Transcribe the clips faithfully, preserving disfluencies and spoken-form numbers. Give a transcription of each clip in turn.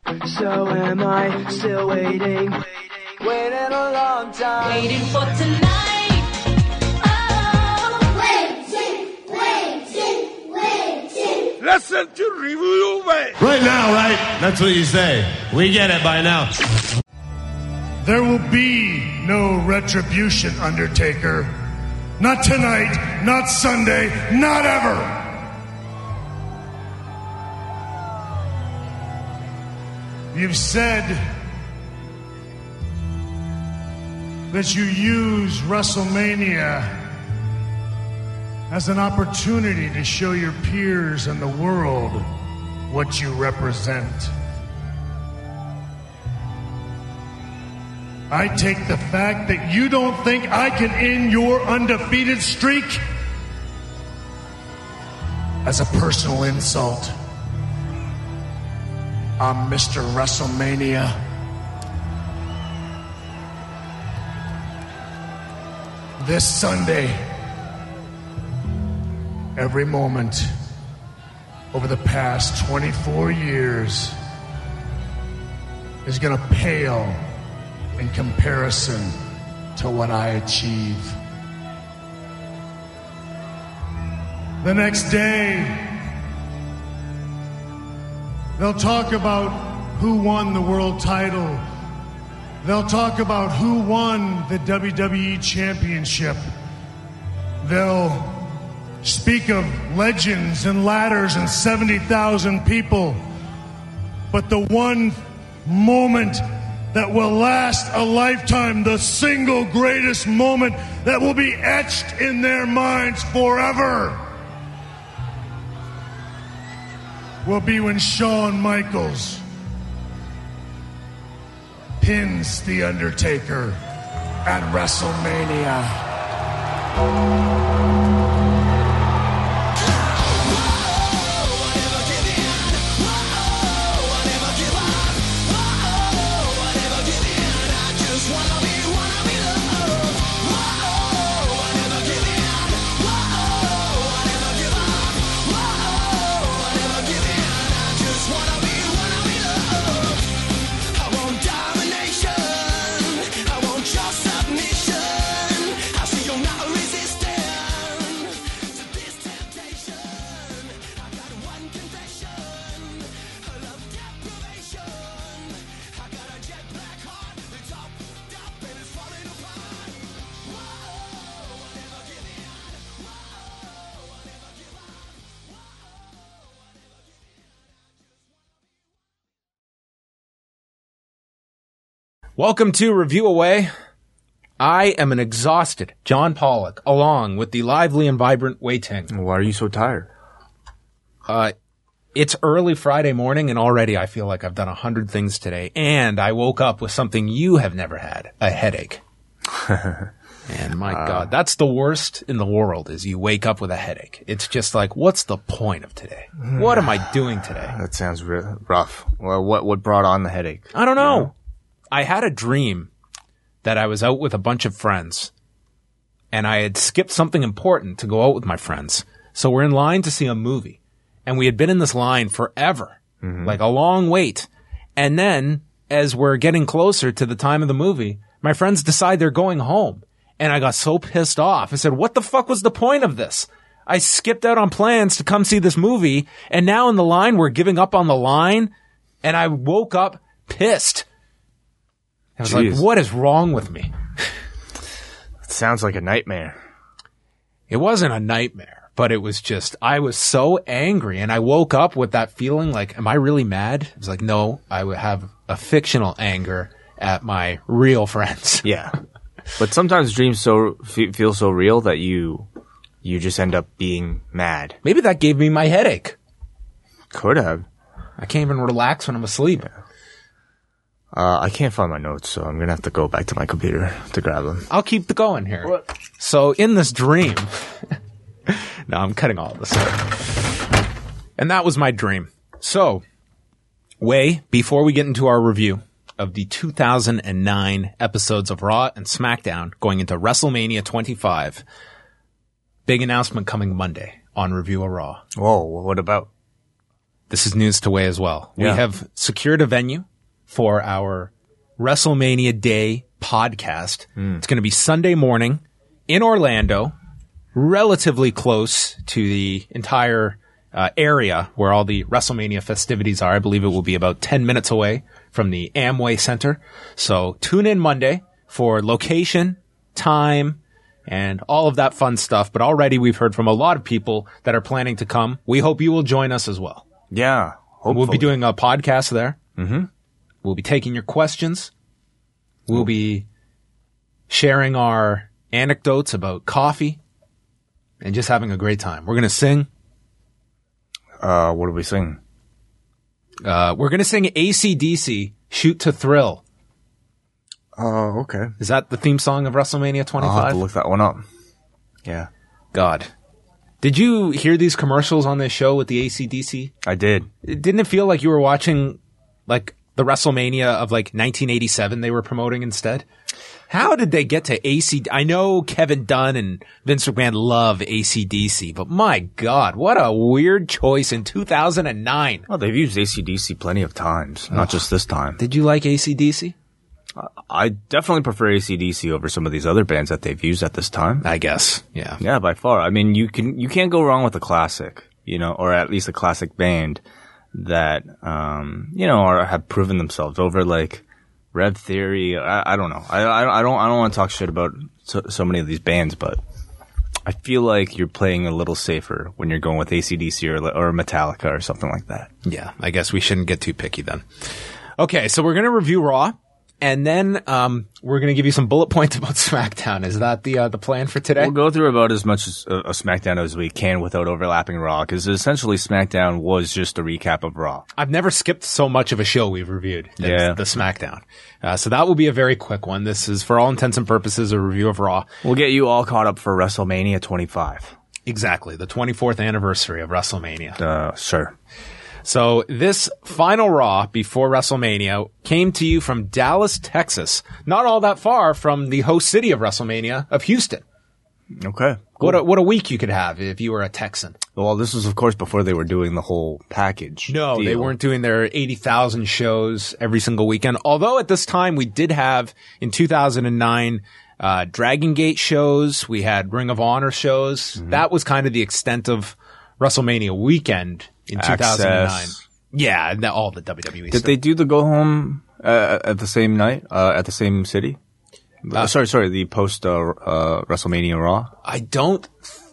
So am I still waiting, waiting a long time, waiting for tonight. Oh, waiting, waiting, waiting. Listen to Review Away. Right now, right? That's what you say. We get it by now. There will be no retribution, Undertaker. Not tonight, not Sunday, not ever. You've said that you use WrestleMania as an opportunity to show your peers and the world what you represent. I take the fact that you don't think I can end your undefeated streak as a personal insult. I'm Mister WrestleMania. This Sunday, every moment over the past twenty-four years is going to pale in comparison to what I achieve. The next day, they'll talk about who won the world title. They'll talk about who won the W W E Championship. They'll speak of legends and ladders and seventy thousand people. But the one moment that will last a lifetime, the single greatest moment that will be etched in their minds forever, will be when Shawn Michaels pins The Undertaker at WrestleMania. Welcome to Review Away. I am an exhausted John Pollock, along with the lively and vibrant Wei Ting. Why are you so tired? Uh, it's early Friday morning, and already I feel like I've done a hundred things today, and I woke up with something you have never had, a headache. And my uh, God, that's the worst in the world, is you wake up with a headache. It's just like, what's the point of today? What am I doing today? That sounds r- rough. Well, what, what brought on the headache? I don't know. You know? I had a dream that I was out with a bunch of friends, and I had skipped something important to go out with my friends. So we're in line to see a movie, and we had been in this line forever, mm-hmm. like a long wait. And then, as we're getting closer to the time of the movie, my friends decide they're going home. And I got so pissed off. I said, what the fuck was the point of this? I skipped out on plans to come see this movie, and now in the line, we're giving up on the line, and I woke up pissed. I was Jeez. like, what is wrong with me? It sounds like a nightmare. It wasn't a nightmare, but it was just, I was so angry, and I woke up with that feeling like, am I really mad? It was like, no, I would have a fictional anger at my real friends. Yeah. But sometimes dreams so f- feel so real that you you just end up being mad. Maybe that gave me my headache. Could have. I can't even relax when I'm asleep. Yeah. Uh, I can't find my notes, so I'm going to have to go back to my computer to grab them. I'll keep the going here. What? So in this dream, no, I'm cutting all of this out. And that was my dream. So, Wei, before we get into our review of the two thousand nine episodes of Raw and SmackDown going into WrestleMania twenty-five, big announcement coming Monday on Review of Raw. Whoa, what about? this is news to Way as well. Yeah. We have secured a venue for our WrestleMania Day podcast. Mm. It's going to be Sunday morning in Orlando, relatively close to the entire uh, area where all the WrestleMania festivities are. I believe it will be about ten minutes away from the Amway Center. So tune in Monday for location, time, and all of that fun stuff. But already we've heard from a lot of people that are planning to come. We hope you will join us as well. Yeah. Hopefully. We'll be doing a podcast there. Mm-hmm. We'll be taking your questions. We'll be sharing our anecdotes about coffee and just having a great time. We're going to sing. Uh, what do we sing? Uh, we're going to sing A C D C, Shoot to Thrill. Oh, okay. Is that the theme song of WrestleMania I'll have twenty-five? to look that one up. Yeah. God. Did you hear these commercials on this show with the A C D C? I did. Didn't it feel like you were watching like the WrestleMania of like nineteen eighty-seven they were promoting instead? How did they get to A C D C? I know Kevin Dunn and Vince McMahon love A C D C, but my God, what a weird choice in two thousand nine. Well, they've used A C D C plenty of times, not just this time. Did you like A C D C? I definitely prefer A C D C over some of these other bands that they've used at this time. I guess, yeah. Yeah, by far. I mean, you can you can't go wrong with a classic, you know, or at least a classic band that um, you know, are, have proven themselves over like Rev Theory. I, I don't know. I, I I don't I don't want to talk shit about so, so many of these bands, but I feel like you're playing a little safer when you're going with A C D C or or Metallica or something like that. Yeah, I guess we shouldn't get too picky then. Okay, so we're going to review Raw. And then um, we're going to give you some bullet points about SmackDown. Is that the uh, the plan for today? We'll go through about as much as, uh, a SmackDown as we can without overlapping Raw, because essentially SmackDown was just a recap of Raw. I've never skipped so much of a show we've reviewed than Yeah. the SmackDown. Uh, so that will be a very quick one. This is, for all intents and purposes, a review of Raw. We'll get you all caught up for WrestleMania twenty-five. Exactly, the twenty-fourth anniversary of WrestleMania. Uh, sure. So this final Raw before WrestleMania came to you from Dallas, Texas. Not all that far from the host city of WrestleMania, of Houston. Okay. What a, what a week you could have if you were a Texan. Well, this was, of course, before they were doing the whole package. No, they deal. weren't doing their eighty thousand shows every single weekend. Although at this time we did have, in two thousand nine, uh, Dragon Gate shows. We had Ring of Honor shows. Mm-hmm. That was kind of the extent of WrestleMania weekend in two thousand nine. Access. Yeah, and all the W W E Did stuff. they do the go home uh, at the same night, uh, at the same city? Uh, sorry, sorry, the post uh, uh, WrestleMania Raw. I don't,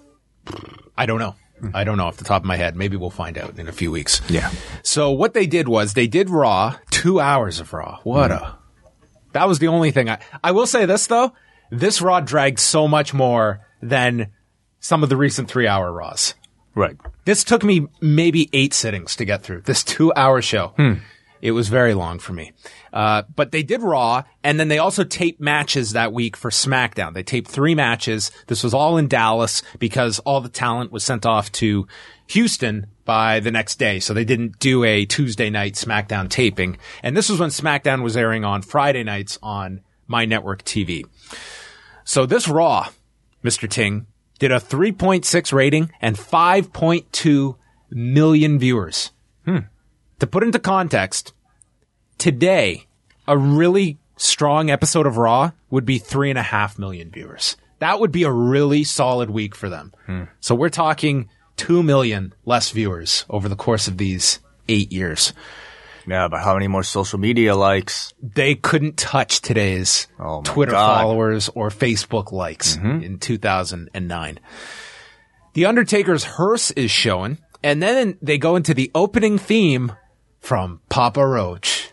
I don't know. I don't know off the top of my head. Maybe we'll find out in a few weeks. Yeah. So what they did was they did Raw, two hours of Raw. What a, that was the only thing. I, I will say this though, this Raw dragged so much more than some of the recent three hour Raws. Right. This took me maybe eight sittings to get through this two hour show. It was very long for me. Uh, but they did Raw, and then they also taped matches that week for SmackDown. They taped three matches. This was all in Dallas because all the talent was sent off to Houston by the next day. So they didn't do a Tuesday night SmackDown taping. And this was when SmackDown was airing on Friday nights on My Network T V. So this Raw, Mister Ting, did a three point six rating and five point two million viewers. Hmm. To put into context, today, a really strong episode of Raw would be three and a half million viewers. That would be a really solid week for them. Hmm. So we're talking two million less viewers over the course of these eight years. Yeah, but how many more social media likes? They couldn't touch today's Oh my Twitter God. followers or Facebook likes in two thousand nine. The Undertaker's hearse is showing, and then they go into the opening theme from Papa Roach.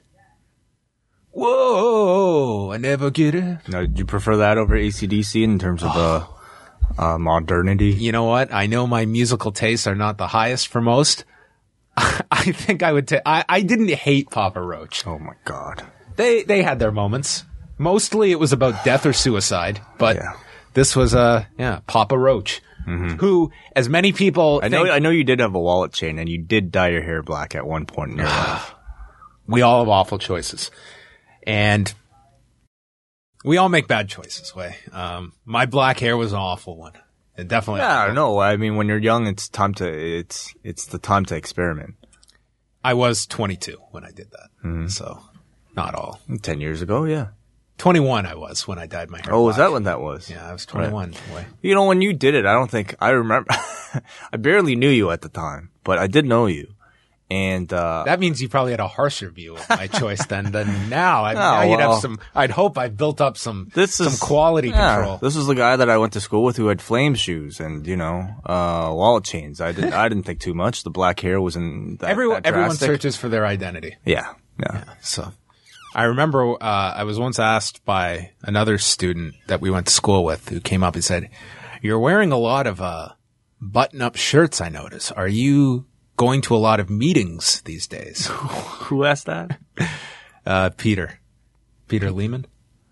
Whoa, I never get it. Now, do you prefer that over A C D C in terms of uh, uh, modernity? You know what? I know my musical tastes are not the highest for most. I think I would take, I, I didn't hate Papa Roach. Oh my God. They, they had their moments. Mostly it was about death or suicide, but Yeah. this was, uh, yeah, Papa Roach, who, as many people I know, think, I know you did have a wallet chain and you did dye your hair black at one point in your life. we all have awful choices. And we all make bad choices, Way. Um, my black hair was an awful one. It definitely. Yeah, no, I mean, when you're young, it's time to, it's, it's the time to experiment. I was twenty-two when I did that. Mm-hmm. So not all. Ten years ago, yeah. twenty-one I was when I dyed my hair. Oh, was black. that when that was? Yeah, I was twenty-one. Boy. You know, when you did it, I don't think I remember. I barely knew you at the time, but I did know you. And uh That means you probably had a harsher view of my choice than than now. I, Oh, now you'd well. have some. I'd hope I've built up some this some is quality yeah, control. This was the guy that I went to school with who had flame shoes and you know uh wallet chains. I didn't. I didn't think too much. The black hair wasn't that, Everyone that everyone drastic. searches for their identity. Yeah, yeah. So I remember uh, I was once asked by another student that we went to school with who came up and said, "You're wearing a lot of uh, button-up shirts, I notice. Are you going to a lot of meetings these days?" Who asked that? Uh, Peter. Peter Lehman.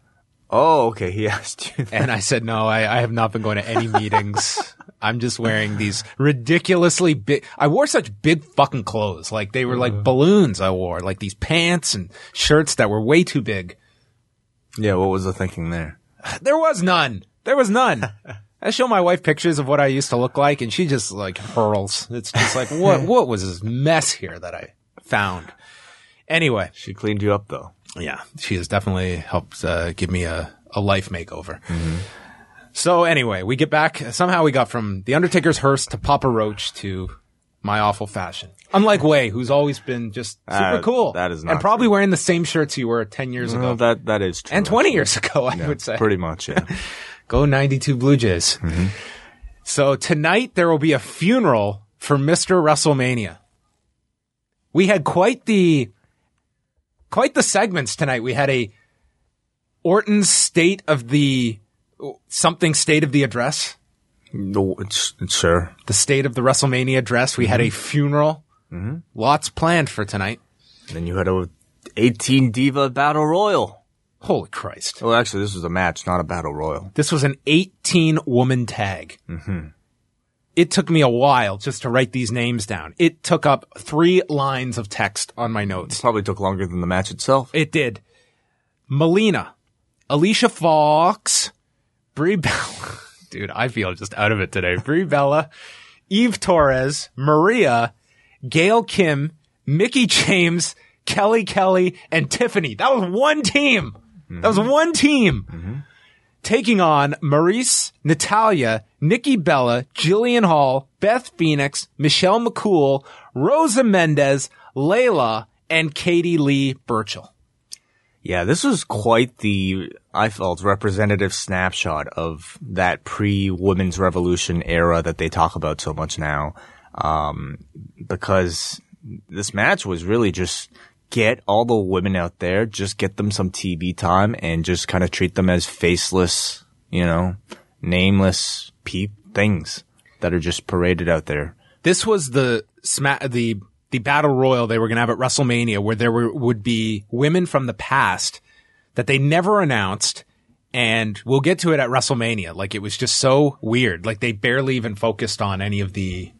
Oh, okay. He asked you. That. And I said, no, I, I have not been going to any meetings. I'm just wearing these ridiculously big, I wore such big fucking clothes. Like they were like balloons I wore, like these pants and shirts that were way too big. Yeah. What was the thinking there? There was none. There was none. I show my wife pictures of what I used to look like and she just like hurls. It's just like, what, what was this mess here that I found? Anyway. She cleaned you up though. Yeah. She has definitely helped, uh, give me a, a life makeover. Mm-hmm. So anyway, we get back. Somehow we got from the Undertaker's hearse to Papa Roach to my awful fashion. Unlike Way, who's always been just super Uh, cool. that is not And probably true. wearing the same shirts you were ten years ago. Well, that that is true. and twenty actually. years ago, I Yeah, would say. pretty much. Yeah. Go ninety-two Blue Jays. Mm-hmm. So tonight there will be a funeral for Mister WrestleMania. We had quite the, quite the segments tonight. We had a Orton's state of the, something state of the address. No, it's, it's sure. The state of the WrestleMania address. We had a funeral. Mm-hmm. Lots planned for tonight. Then you had a eighteen Diva Battle Royal. Holy Christ. Well, actually, this was a match, not a Battle Royal. This was an eighteen woman tag. Mm-hmm. It took me a while just to write these names down. It took up three lines of text on my notes. Probably took longer than the match itself. It did. Melina, Alicia Fox, Brie Bella. Dude, I feel just out of it today. Brie Bella, Eve Torres, Maria, Gail Kim, Mickey James, Kelly Kelly, and Tiffany. That was one team. Mm-hmm. That was one team. Mm-hmm. Taking on Maurice, Natalia, Nikki Bella, Jillian Hall, Beth Phoenix, Michelle McCool, Rosa Mendez, Layla, and Katie Lee Burchill. Yeah, this was quite the, I felt, representative snapshot of that pre-women's revolution era that they talk about so much now. Um, because this match was really just get all the women out there, just get them some T V time and just kind of treat them as faceless, you know, nameless peep things that are just paraded out there. This was the sma- the the battle royal they were going to have at WrestleMania, where there were, would be women from the past that they never announced, and we'll get to it at WrestleMania. Like, it was just so weird. Like, they barely even focused on any of the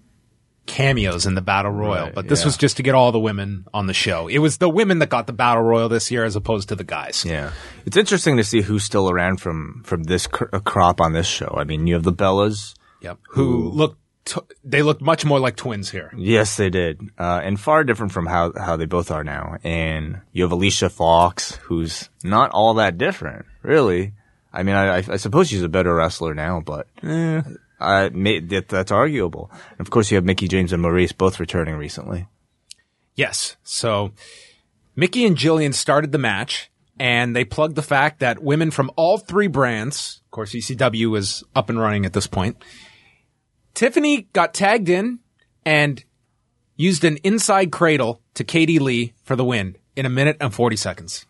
cameos in the battle royal, Right, but this yeah. was just to get all the women on the show. It was the women that got the battle royal this year as opposed to the guys. Yeah. It's interesting to see who's still around from, from this cr- uh, crop on this show. I mean, you have the Bellas. Yep. Who looked, t- they looked much more like twins here. Yes, they did. Uh, and far different from how, how they both are now. And you have Alicia Fox, who's not all that different, really. I mean, I, I suppose she's a better wrestler now, but eh, I, may, that, that's arguable. And of course, you have Mickey James and Maurice both returning recently. Yes. So Mickey and Jillian started the match, and they plugged the fact that women from all three brands, of course, E C W was up and running at this point. Tiffany got tagged in and used an inside cradle to Katie Lee for the win in a minute and forty seconds.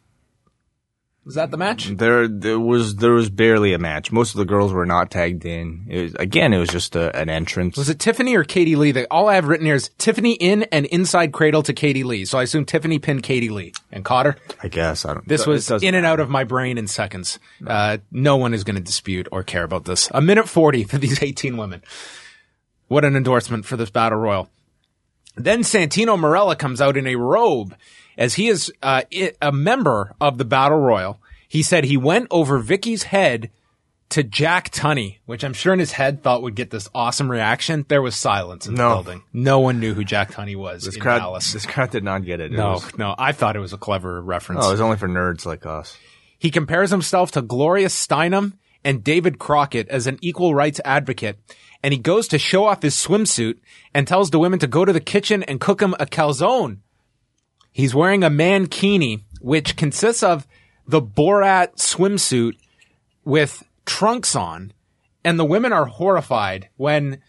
Was that the match? There, there was, there was barely a match. Most of the girls were not tagged in. It was, again, it was just a, an entrance. Was it Tiffany or Katie Lee? That all I have written here is Tiffany in and inside cradle to Katie Lee. So I assume Tiffany pinned Katie Lee and caught her. I guess. I don't. This it was doesn't in and matter. out of my brain in seconds. Uh, no one is going to dispute or care about this. A minute forty for these eighteen women. What an endorsement for this battle royal. Then Santino Marella comes out in a robe as he is uh, a member of the battle royal. He said he went over Vicky's head to Jack Tunney, which I'm sure in his head thought would get this awesome reaction, there was silence in the No. building. No one knew who Jack Tunney was This in crowd, Dallas. this crowd did not get it. It no, was- no, I thought it was a clever reference. oh, it was only for nerds like us. He compares himself to Gloria Steinem and David Crockett as an equal rights advocate, and he goes to show off his swimsuit and tells the women to go to the kitchen and cook him a calzone. He's wearing a mankini, which consists of the Borat swimsuit with trunks on, and the women are horrified when,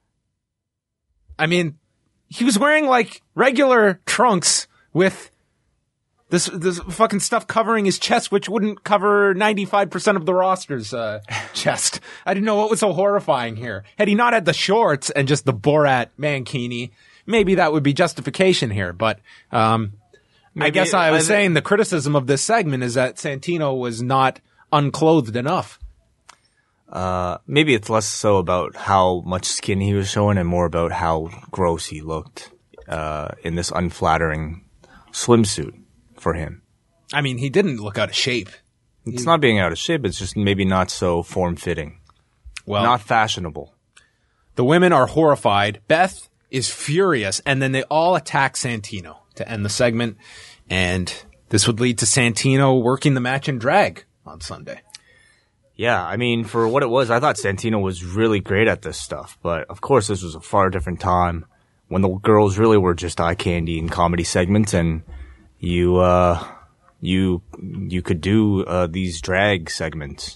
I mean, he was wearing like regular trunks with this this fucking stuff covering his chest, which wouldn't cover ninety-five percent of the roster's uh, chest. I didn't know what was so horrifying here. Had he not had the shorts and just the Borat mankini, maybe that would be justification here. But um, I Maybe- guess I was I thi- saying the criticism of this segment is that Santino was not unclothed enough. Uh, maybe it's less so about how much skin he was showing and more about how gross he looked uh, in this unflattering swimsuit for him. I mean, he didn't look out of shape. It's not being out of shape. It's just maybe not so form-fitting. Well, Not fashionable. the women are horrified. Beth is furious, and then they all attack Santino to end the segment. And this would lead to Santino working the match in drag on Sunday. Yeah, I mean, for what it was, I thought Santino was really great at this stuff. But, of course, this was a far different time when the girls really were just eye candy in comedy segments, and you, uh, you, you could do, uh, these drag segments.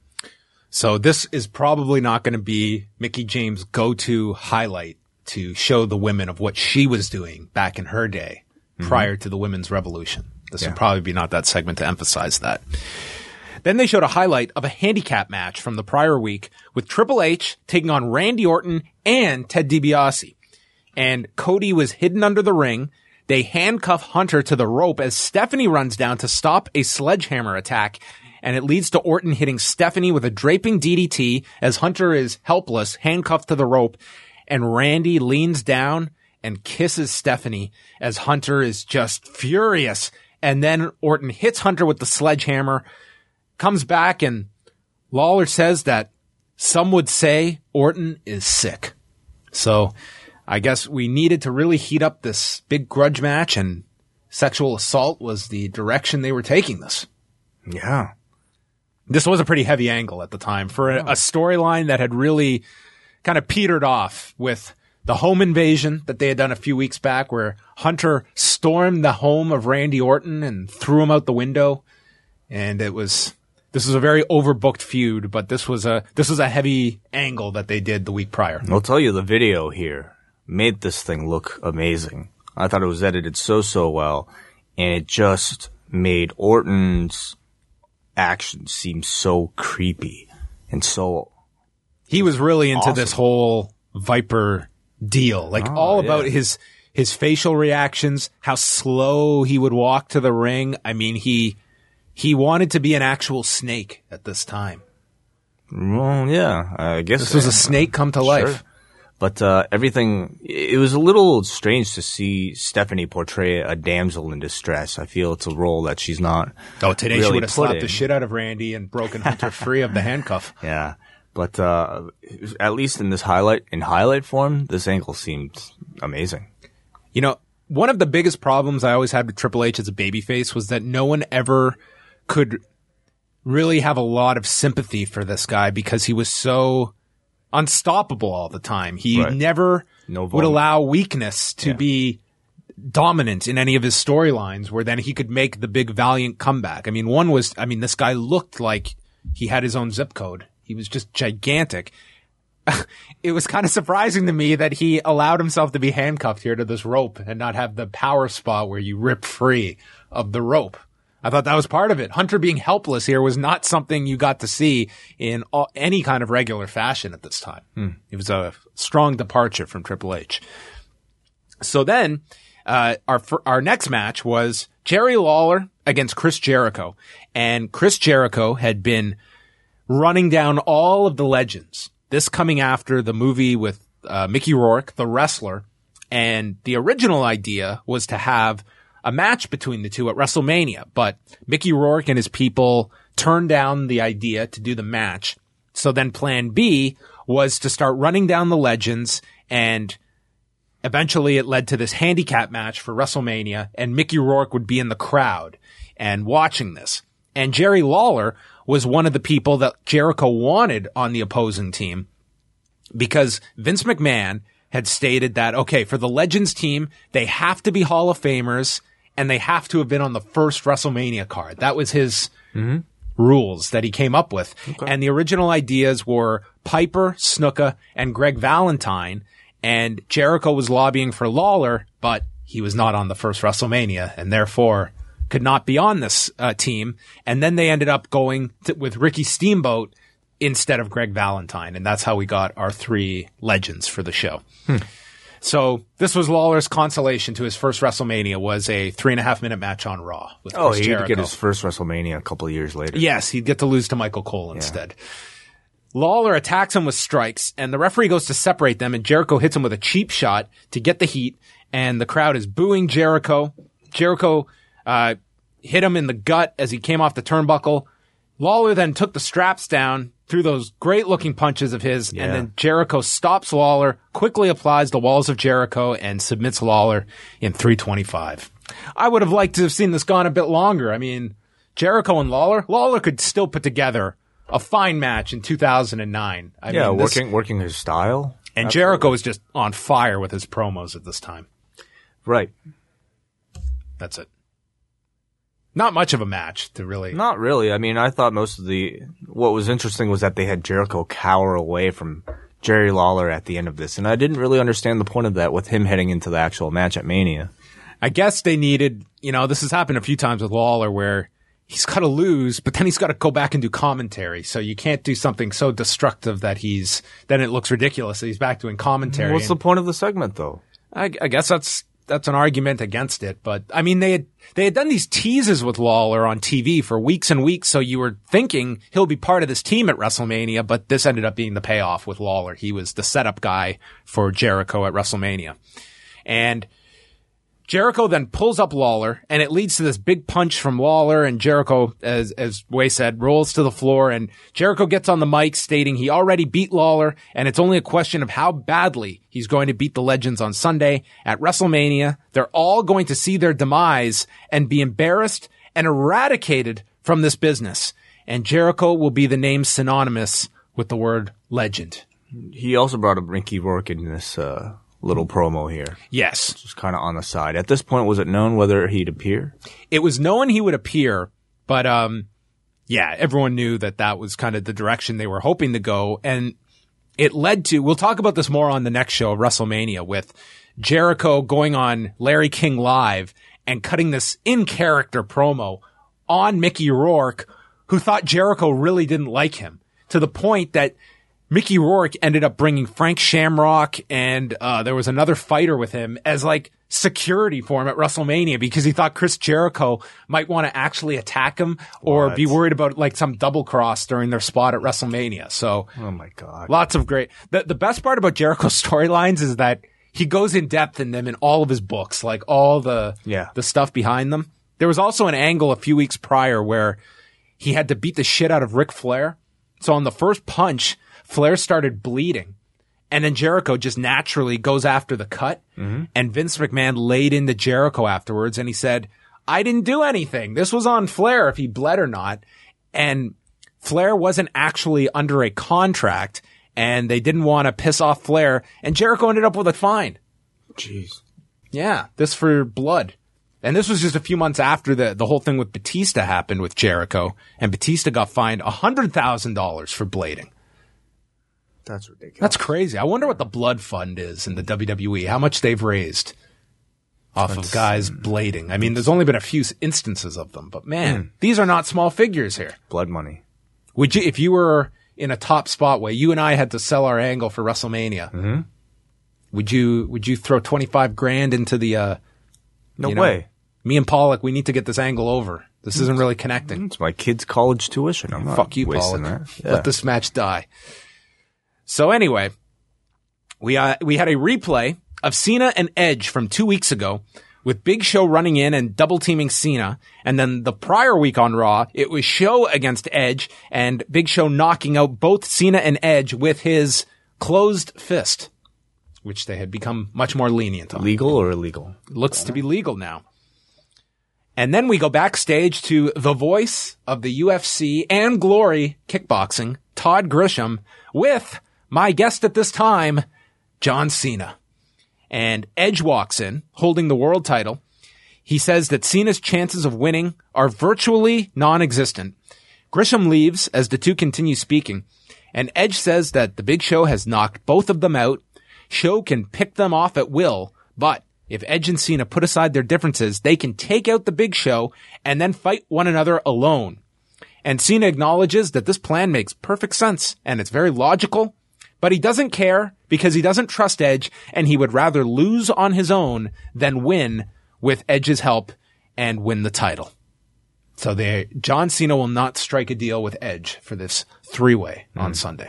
So this is probably not going to be Mickie James' go-to highlight to show the women of what she was doing back in her day prior to the women's revolution. This Yeah. would probably be not that segment to emphasize that. Then they showed a highlight of a handicap match from the prior week with Triple H taking on Randy Orton and Ted DiBiase. And Cody was hidden under the ring. They handcuff Hunter to the rope as Stephanie runs down to stop a sledgehammer attack. And it leads to Orton hitting Stephanie with a draping D D T as Hunter is helpless, handcuffed to the rope. And Randy leans down and kisses Stephanie as Hunter is just furious. And then Orton hits Hunter with the sledgehammer, comes back, and Lawler says that some would say Orton is sick. So I guess we needed to really heat up this big grudge match, and sexual assault was the direction they were taking this. Yeah. This was a pretty heavy angle at the time for a, a storyline that had really kind of petered off with the home invasion that they had done a few weeks back, where Hunter stormed the home of Randy Orton and threw him out the window. And it was, this was a very overbooked feud, but this was a, this was a heavy angle that they did the week prior. I'll tell you, the video here made this thing look amazing. I thought it was edited so, so well, and it just made Orton's action seem so creepy and so... He was really into Awesome. this whole Viper deal, like Oh, all yeah. about his, his facial reactions, how slow he would walk to the ring. I mean, he, he wanted to be an actual snake at this time. Well, yeah, I guess... This was a snake come to life. Sure. But uh, everything, it was a little strange to see Stephanie portray a damsel in distress. I feel it's a role that she's not. Oh, today really she would have put slapped in. the shit out of Randy and broken Hunter free of the handcuff. Yeah, but uh, at least in this highlight, in highlight form, this angle seemed amazing. You know, one of the biggest problems I always had with Triple H as a babyface was that no one ever could really have a lot of sympathy for this guy because he was so unstoppable all the time. He Right. never No would volume. allow weakness to Yeah. be dominant in any of his storylines where then he could make the big valiant comeback. I mean, one was, I mean, this guy looked like he had his own zip code. He was just gigantic. It was kind of surprising to me that he allowed himself to be handcuffed here to this rope and not have the power spot where you rip free of the rope. I thought that was part of it. Hunter being helpless here was not something you got to see in all, any kind of regular fashion at this time. It was a strong departure from Triple H. So then, uh, our, fir- our next match was Jerry Lawler against Chris Jericho. And Chris Jericho had been running down all of the legends. This coming after the movie with uh, Mickey Rourke, the wrestler. And the original idea was to have a match between the two at WrestleMania. But Mickey Rourke and his people turned down the idea to do the match. So then plan B was to start running down the legends, and eventually it led to this handicap match for WrestleMania, and Mickey Rourke would be in the crowd and watching this. And Jerry Lawler was one of the people that Jericho wanted on the opposing team because Vince McMahon had stated that, okay, for the Legends team, they have to be Hall of Famers and they have to have been on the first WrestleMania card. That was his mm-hmm. rules that he came up with. Okay. And the original ideas were Piper, Snuka, and Greg Valentine. And Jericho was lobbying for Lawler, but he was not on the first WrestleMania and therefore could not be on this uh, team. And then they ended up going to, with Ricky Steamboat instead of Greg Valentine. And that's how we got our three legends for the show. Hmm. So this was Lawler's consolation to his first WrestleMania, was a three and a half minute match on Raw with Oh, Chris he'd Jericho. get his first WrestleMania a couple of years later. Yes, he'd get to lose to Michael Cole instead. Yeah. Lawler attacks him with strikes, and the referee goes to separate them, and Jericho hits him with a cheap shot to get the heat, and the crowd is booing Jericho. Jericho uh hit him in the gut as he came off the turnbuckle. Lawler then took the straps down, threw those great-looking punches of his, yeah. and then Jericho stops Lawler, quickly applies the walls of Jericho, and submits Lawler in three twenty-five. I would have liked to have seen this gone a bit longer. I mean, Jericho and Lawler, Lawler could still put together a fine match in two thousand nine. I yeah, mean, this, working working his style. And Absolutely. Jericho was just on fire with his promos at this time. Right. That's it. Not much of a match to really... Not really. I mean, I thought most of the... What was interesting was that they had Jericho cower away from Jerry Lawler at the end of this, and I didn't really understand the point of that with him heading into the actual match at Mania. I guess they needed... You know, this has happened a few times with Lawler where he's got to lose, but then he's got to go back and do commentary, so you can't do something so destructive that he's... Then it looks ridiculous that he's back doing commentary. What's and, the point of the segment, though? I, I guess that's... That's an argument against it, but I mean, they had, they had done these teases with Lawler on T V for weeks and weeks. So you were thinking he'll be part of this team at WrestleMania, but this ended up being the payoff with Lawler. He was the setup guy for Jericho at WrestleMania. And Jericho then pulls up Lawler, and it leads to this big punch from Lawler, and Jericho, as, as Way said, rolls to the floor, and Jericho gets on the mic stating he already beat Lawler, and it's only a question of how badly he's going to beat the Legends on Sunday at WrestleMania. They're all going to see their demise and be embarrassed and eradicated from this business, and Jericho will be the name synonymous with the word legend. He also brought up Ricky Rourke in this, uh, little promo here. Yes. Just kind of on the side. At this point, was it known whether he'd appear? It was known he would appear, but um, yeah, everyone knew that that was kind of the direction they were hoping to go. And it led to, we'll talk about this more on the next show, WrestleMania, with Jericho going on Larry King Live and cutting this in-character promo on Mickey Rourke, who thought Jericho really didn't like him, to the point that Mickey Rourke ended up bringing Frank Shamrock, and uh there was another fighter with him as like security for him at WrestleMania because he thought Chris Jericho might want to actually attack him or What? be worried about like some double cross during their spot at WrestleMania. So Oh my God. lots of great. The, the best part about Jericho's storylines is that he goes in depth in them in all of his books, like all the Yeah. the stuff behind them. There was also an angle a few weeks prior where he had to beat the shit out of Ric Flair. So on the first punch, Flair started bleeding, and then Jericho just naturally goes after the cut, mm-hmm. and Vince McMahon laid into Jericho afterwards, and he said, I didn't do anything. This was on Flair if he bled or not. And Flair wasn't actually under a contract, and they didn't want to piss off Flair, and Jericho ended up with a fine. Jeez. Yeah, this for blood. And this was just a few months after the, the whole thing with Batista happened with Jericho, and Batista got fined one hundred thousand dollars for blading. That's ridiculous. That's crazy. I wonder what the blood fund is in the W W E, how much they've raised off That's, of guys blading. I mean, there's only been a few instances of them, but man, mm. these are not small figures here. Blood money. Would you, if you were in a top spot where you and I had to sell our angle for WrestleMania, mm-hmm. would you, would you throw twenty-five grand into the, uh, no you know, way. Me and Pollock, we need to get this angle over. This isn't really connecting. It's my kid's college tuition. I'm not Fuck you, wasting Pollock. that. Yeah. Let this match die. So anyway, we uh, we had a replay of Cena and Edge from two weeks ago, with Big Show running in and double teaming Cena. And then the prior week on Raw, it was Show against Edge and Big Show knocking out both Cena and Edge with his closed fist, which they had become much more lenient on. Legal or illegal? Looks to be legal now. And then we go backstage to the voice of the U F C and Glory kickboxing, Todd Grisham, with my guest at this time, John Cena. And Edge walks in, holding the world title. He says that Cena's chances of winning are virtually non-existent. Grisham leaves as the two continue speaking, and Edge says that the Big Show has knocked both of them out. Show can pick them off at will, but if Edge and Cena put aside their differences, they can take out the Big Show and then fight one another alone. And Cena acknowledges that this plan makes perfect sense and it's very logical, but he doesn't care because he doesn't trust Edge and he would rather lose on his own than win with Edge's help and win the title. So they, John Cena will not strike a deal with Edge for this three-way mm. on Sunday.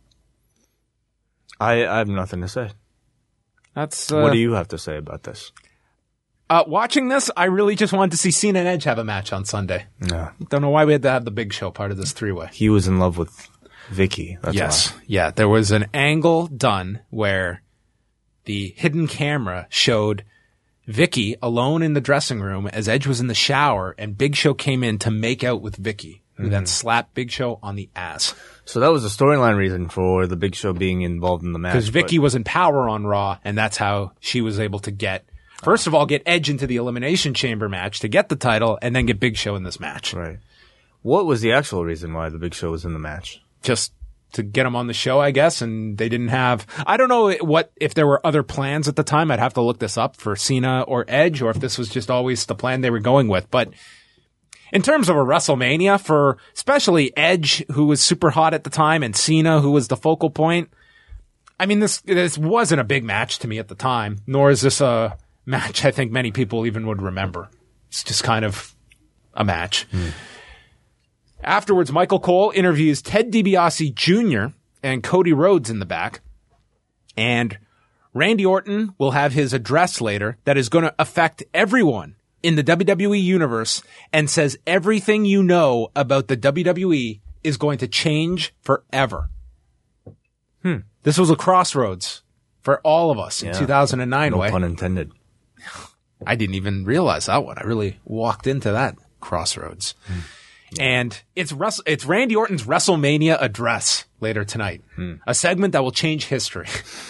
I, I have nothing to say. That's uh, what do you have to say about this? Uh, watching this, I really just wanted to see Cena and Edge have a match on Sunday. No. Don't know why we had to have the Big Show part of this three-way. He was in love with Vicky. That's yes. why. Yeah. There was an angle done where the hidden camera showed Vicky alone in the dressing room as Edge was in the shower and Big Show came in to make out with Vicky, who mm-hmm. then slapped Big Show on the ass. So that was a storyline reason for the Big Show being involved in the match. Because Vicky but... was in Power on Raw, and that's how she was able to get, first of all, get Edge into the Elimination Chamber match to get the title, and then get Big Show in this match. Right. What was the actual reason why the Big Show was in the match? Just to get him on the show, I guess, and they didn't have, I don't know what, if there were other plans at the time. I'd have to look this up for Cena or Edge, or if this was just always the plan they were going with, but in terms of a WrestleMania, for especially Edge, who was super hot at the time, and Cena, who was the focal point, I mean, this this wasn't a big match to me at the time, nor is this a match I think many people even would remember. It's just kind of a match. Mm. Afterwards, Michael Cole interviews Ted DiBiase Junior and Cody Rhodes in the back, and Randy Orton will have his address later that is going to affect everyone in the W W E universe and says everything you know about the W W E is going to change forever. Hmm. This was a crossroads for all of us in yeah. two thousand nine. No way. pun intended. I didn't even realize that one. I really walked into that crossroads. Hmm. And it's Rus- it's Randy Orton's WrestleMania address later tonight. Hmm. A segment that will change history.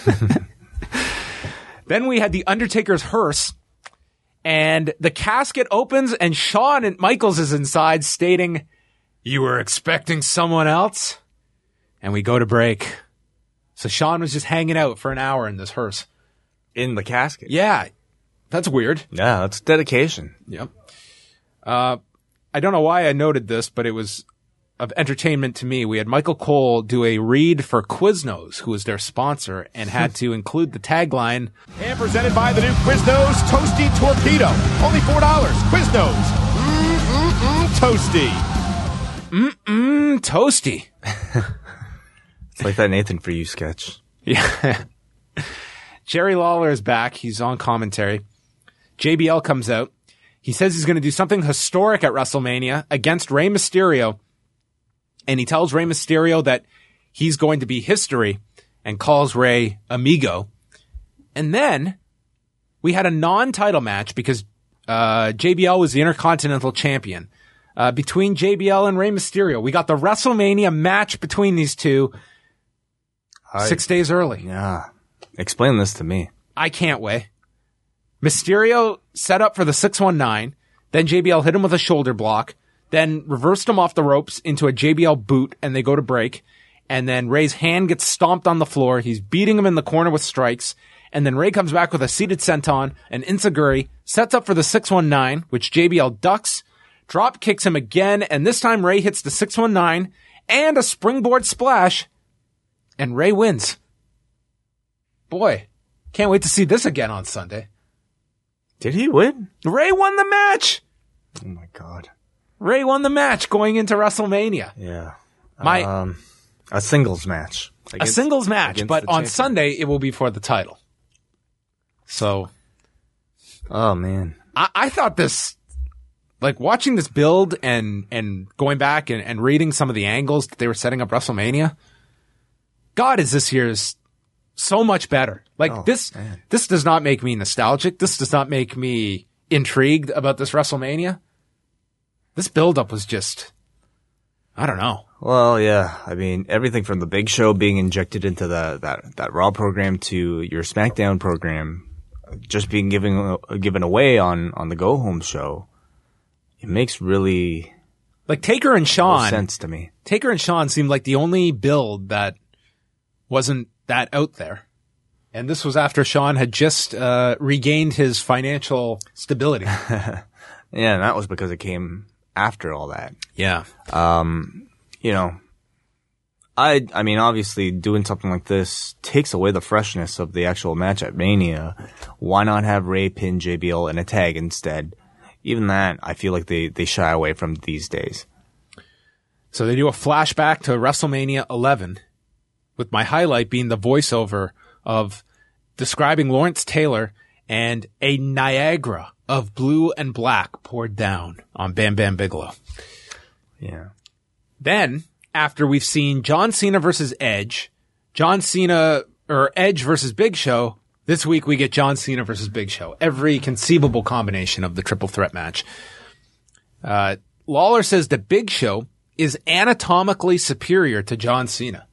Then we had The Undertaker's hearse. And the casket opens and Shawn Michaels is inside stating, "You were expecting someone else?" And we go to break. So Shawn was just hanging out for an hour in this hearse. In the casket? Yeah. That's weird. Yeah, that's dedication. Yep. Uh, I don't know why I noted this, but it was of entertainment to me. We had Michael Cole do a read for Quiznos, who was their sponsor, and had to include the tagline. And presented by the new Quiznos Toasty Torpedo. Only four dollars. Quiznos. Mmm-mm-mm toasty. Mmm-mm toasty. It's like that Nathan For You sketch. Yeah. Jerry Lawler is back. He's on commentary. J B L comes out. He says he's going to do something historic at WrestleMania against Rey Mysterio. And he tells Rey Mysterio that he's going to be history and calls Rey amigo. And then we had a non-title match because uh, J B L was the Intercontinental Champion. Uh, between J B L and Rey Mysterio. We got the WrestleMania match between these two I, six days early. Yeah. Explain this to me. I can't wait. Mysterio set up for the six one nine. Then J B L hit him with a shoulder block. Then reversed him off the ropes into a J B L boot, and they go to break. And then Rey's hand gets stomped on the floor. He's beating him in the corner with strikes. And then Rey comes back with a seated senton, and Enziguri sets up for the six one nine, which J B L ducks, drop kicks him again, and this time Rey hits the six one nine and a springboard splash, and Rey wins. Boy, can't wait to see this again on Sunday. Did he win? Rey won the match! Oh my God. Rey won the match going into WrestleMania. Yeah. My um, a singles match. Against, a singles match, but on Sunday it will be for the title. So, Oh man. I, I thought this, like watching this build and, and going back and, and reading some of the angles that they were setting up WrestleMania. God, is this year's so much better. Like Oh, this, man. this does not make me nostalgic. This does not make me intrigued about this WrestleMania. This build-up was just, I don't know. Well, yeah. I mean, everything from the Big Show being injected into the that that Raw program to your SmackDown program just being given given away on on the Go Home show. It makes really Like Taker and no Shawn, sense to me. Taker and Shawn seemed like the only build that wasn't that out there. And this was after Shawn had just uh, regained his financial stability. Yeah, and that was because it came after all that. Yeah. You know, I I mean, obviously, doing something like this takes away the freshness of the actual match at Mania. Why not have Ray pin J B L in a tag instead? Even that, I feel like they, they shy away from these days. So they do a flashback to WrestleMania eleven, with my highlight being the voiceover of describing Lawrence Taylor and a Niagara of blue and black poured down on Bam Bam Bigelow. Yeah. Then, after we've seen John Cena versus Edge, John Cena, or Edge versus Big Show, this week we get John Cena versus Big Show. Every conceivable combination of the triple threat match. Uh, Lawler says that Big Show is anatomically superior to John Cena.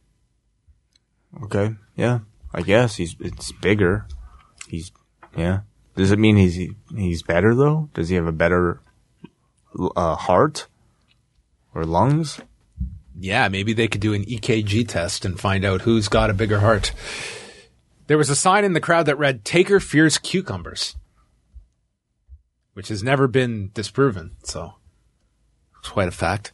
Okay. Yeah. I guess he's it's bigger. He's yeah. Does it mean he's he's better though? Does he have a better uh, heart or lungs? Yeah, maybe they could do an E K G test and find out who's got a bigger heart. There was a sign in the crowd that read, "Taker fears cucumbers," which has never been disproven, so it's quite a fact.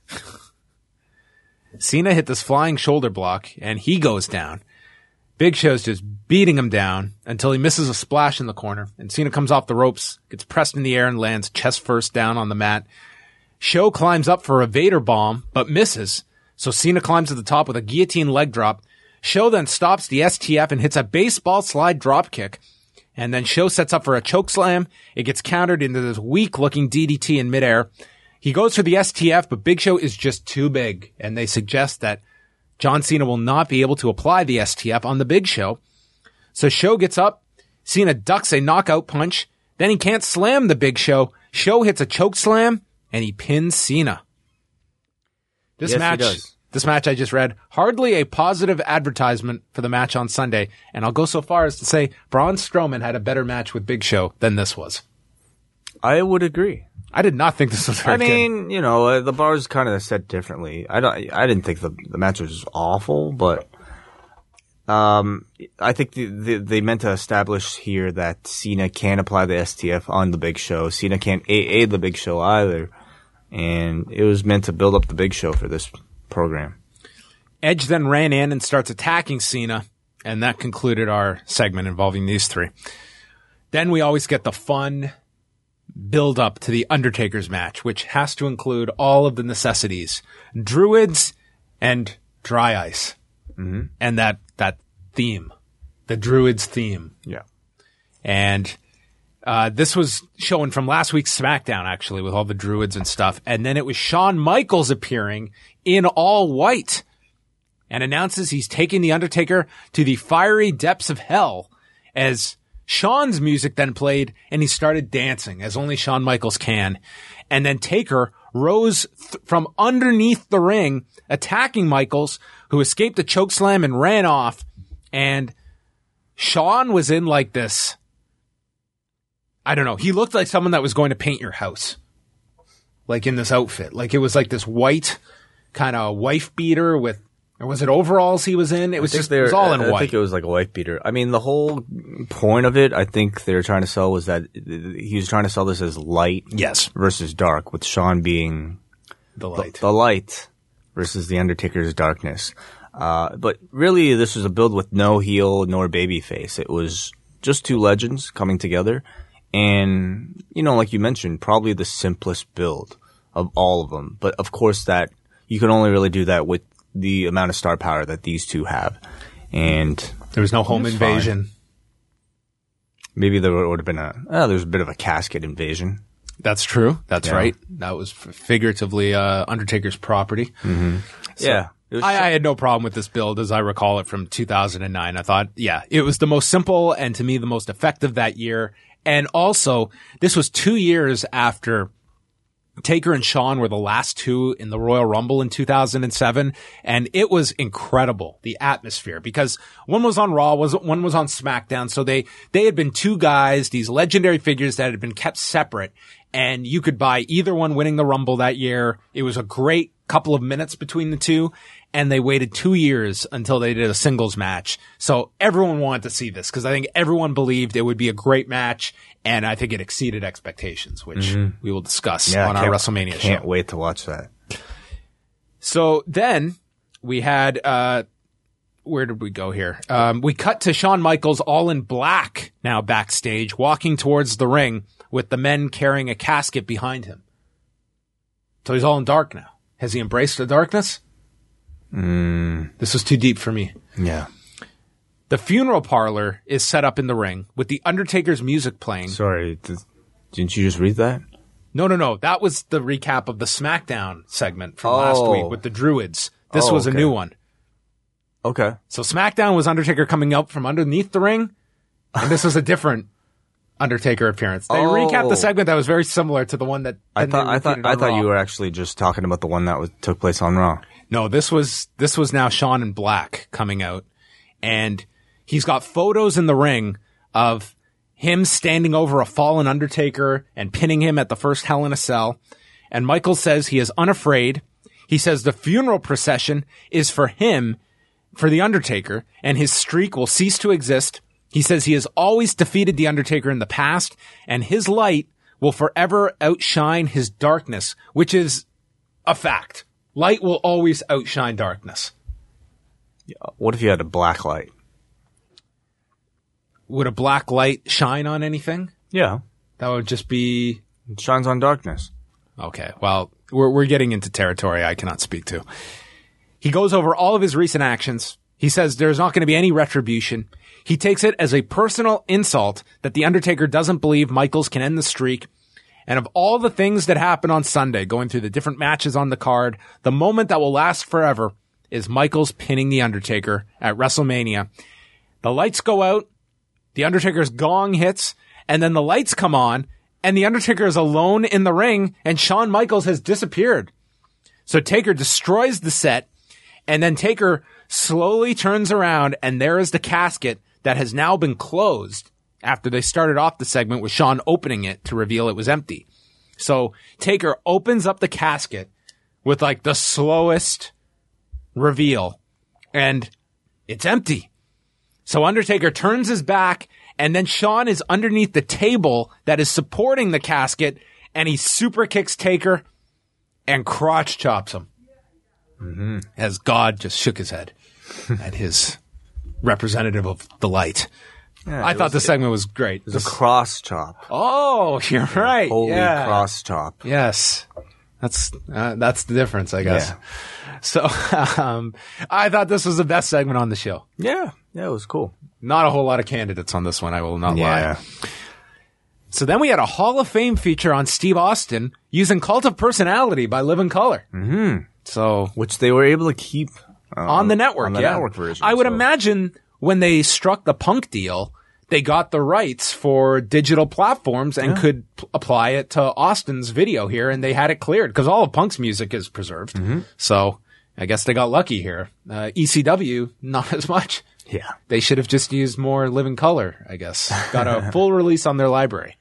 Cena hit this flying shoulder block, and he goes down. Big Show's just beating him down until he misses a splash in the corner, and Cena comes off the ropes, gets pressed in the air, and lands chest first down on the mat. Show climbs up for a Vader bomb, but misses, so Cena climbs to the top with a guillotine leg drop. Show then stops the S T F and hits a baseball slide drop kick, and then Show sets up for a choke slam. It gets countered into this weak-looking D D T in midair. He goes for the S T F, but Big Show is just too big, and they suggest that John Cena will not be able to apply the S T F on the Big Show. So Show gets up. Cena ducks a knockout punch. Then he can't slam the Big Show. Show hits a choke slam, and he pins Cena. This Yes, he match, does. this match I just read, hardly a positive advertisement for the match on Sunday. And I'll go so far as to say Braun Strowman had a better match with Big Show than this was. I would agree. I did not think this was very I mean, you know, uh, the bar's kind of set differently. I don't. I didn't think the the match was awful, but um, I think the, the, they meant to establish here that Cena can't apply the S T F on the Big Show. Cena can't A A the Big Show either, and it was meant to build up the Big Show for this program. Edge then ran in and starts attacking Cena, and that concluded our segment involving these three. Then we always get the fun build up to the Undertaker's match, which has to include all of the necessities, druids and dry ice, mm-hmm. and that that theme, the druids theme. Yeah, and uh, this was shown from last week's SmackDown, actually, with all the druids and stuff. And then it was Shawn Michaels appearing in all white and announces he's taking the Undertaker to the fiery depths of hell as Shawn's music then played, and he started dancing, as only Shawn Michaels can. And then Taker rose th- from underneath the ring, attacking Michaels, who escaped a chokeslam and ran off. And Shawn was in like this, I don't know, he looked like someone that was going to paint your house. Like in this outfit. Like it was like this white, kind of wife beater with, or was it overalls he was in? It was just, it was all in I white. I think it was like a wife beater. I mean, the whole point of it, I think they were trying to sell was that he was trying to sell this as light Yes. versus dark, with Shawn being The the, light. the light versus the Undertaker's darkness. Uh, but really, this was a build with no heel nor baby face. It was just two legends coming together. And, you know, like you mentioned, probably the simplest build of all of them. But of course that, you can only really do that with the amount of star power that these two have. And There was no home It was invasion. Maybe there would have been a, oh, there's a bit of a casket invasion. That's true. That's Yeah. right. That was f- figuratively uh, Undertaker's property. Mm-hmm. So yeah. It was I, I had no problem with this build as I recall it from two thousand nine. I thought, yeah, it was the most simple and to me the most effective that year. And also, this was two years after Taker and Shawn were the last two in the Royal Rumble in two thousand seven. And it was incredible, the atmosphere, because one was on Raw, was one was on SmackDown. So they, they had been two guys, these legendary figures that had been kept separate. And you could buy either one winning the Rumble that year. It was a great couple of minutes between the two. And they waited two years until they did a singles match. So everyone wanted to see this because I think everyone believed it would be a great match. And I think it exceeded expectations, which Mhm. we will discuss Yeah, on our can't- WrestleMania show. Can't wait to watch that. So then we had, uh, where did we go here? Um, we cut to Shawn Michaels all in black now backstage, walking towards the ring with the men carrying a casket behind him. So he's all in dark now. Has he embraced the darkness? Mm, This was too deep for me. yeah. The funeral parlor is set up in the ring with the Undertaker's music playing. Sorry, th- didn't you just read that? No, no, no. That was the recap of the SmackDown segment from last Oh. week with the Druids. This Oh, was a okay. new one. Okay. So SmackDown was Undertaker coming up from underneath the ring, and this was a different Undertaker appearance. They Oh. recapped the segment that was very similar to the one that I then they thought I thought repeated I on thought Raw. you were actually just talking about the one that was took place on Raw. No, this was this was now Shawn in black coming out, and he's got photos in the ring of him standing over a fallen Undertaker and pinning him at the first Hell in a Cell. And Michael says he is unafraid. He says the funeral procession is for him, for the Undertaker, and his streak will cease to exist. He says he has always defeated the Undertaker in the past, and his light will forever outshine his darkness, which is a fact. Light will always outshine darkness. What if you had a black light? Would a black light shine on anything? Yeah, That would just be it shines on darkness. okay. Well, we're we're getting into territory I cannot speak to. He goes over all of his recent actions. He says there's not going to be any retribution. He takes it as a personal insult that the Undertaker doesn't believe Michaels can end the streak. And of all the things that happened on Sunday, going through the different matches on the card, the moment that will last forever is Michaels pinning the Undertaker at WrestleMania. The lights go out, the Undertaker's gong hits, and then the lights come on, and the Undertaker is alone in the ring, and Shawn Michaels has disappeared. So Taker destroys the set, and then Taker slowly turns around, and there is the casket that has now been closed after they started off the segment with Shawn opening it to reveal it was empty. So Taker opens up the casket with like the slowest reveal, and it's empty. So Undertaker turns his back, and then Shawn is underneath the table that is supporting the casket, and he super kicks Taker and crotch chops him. Mm-hmm. As God just shook his head at his representative of the light. Yeah, I it thought was- the segment was great. It was a cross chop. Oh, you're right. Holy yeah. cross chop. Yes. That's uh, that's the difference, I guess. Yeah. So um, I thought this was the best segment on the show. Yeah, yeah, it was cool. Not a whole lot of candidates on this one, I will not Yeah. lie. So then we had a Hall of Fame feature on Steve Austin using Cult of Personality by Living Color. Mm-hmm. So Which they were able to keep uh, on the network, on the yeah. network version. I would so- imagine when they struck the Punk deal, they got the rights for digital platforms and could p- apply it to Austin's video here, and they had it cleared because all of Punk's music is preserved. Mm-hmm. So I guess they got lucky here. Uh, E C W, not as much. Yeah. They should have just used more Living Color, I guess. Got a full release on their library.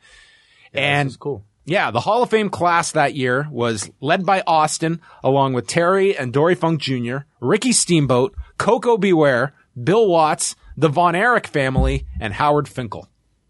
and This is cool. yeah, the Hall of Fame class that year was led by Austin, along with Terry and Dory Funk Junior, Ricky Steamboat, Coco Beware, Bill Watts, the Von Erich family, and Howard Finkel.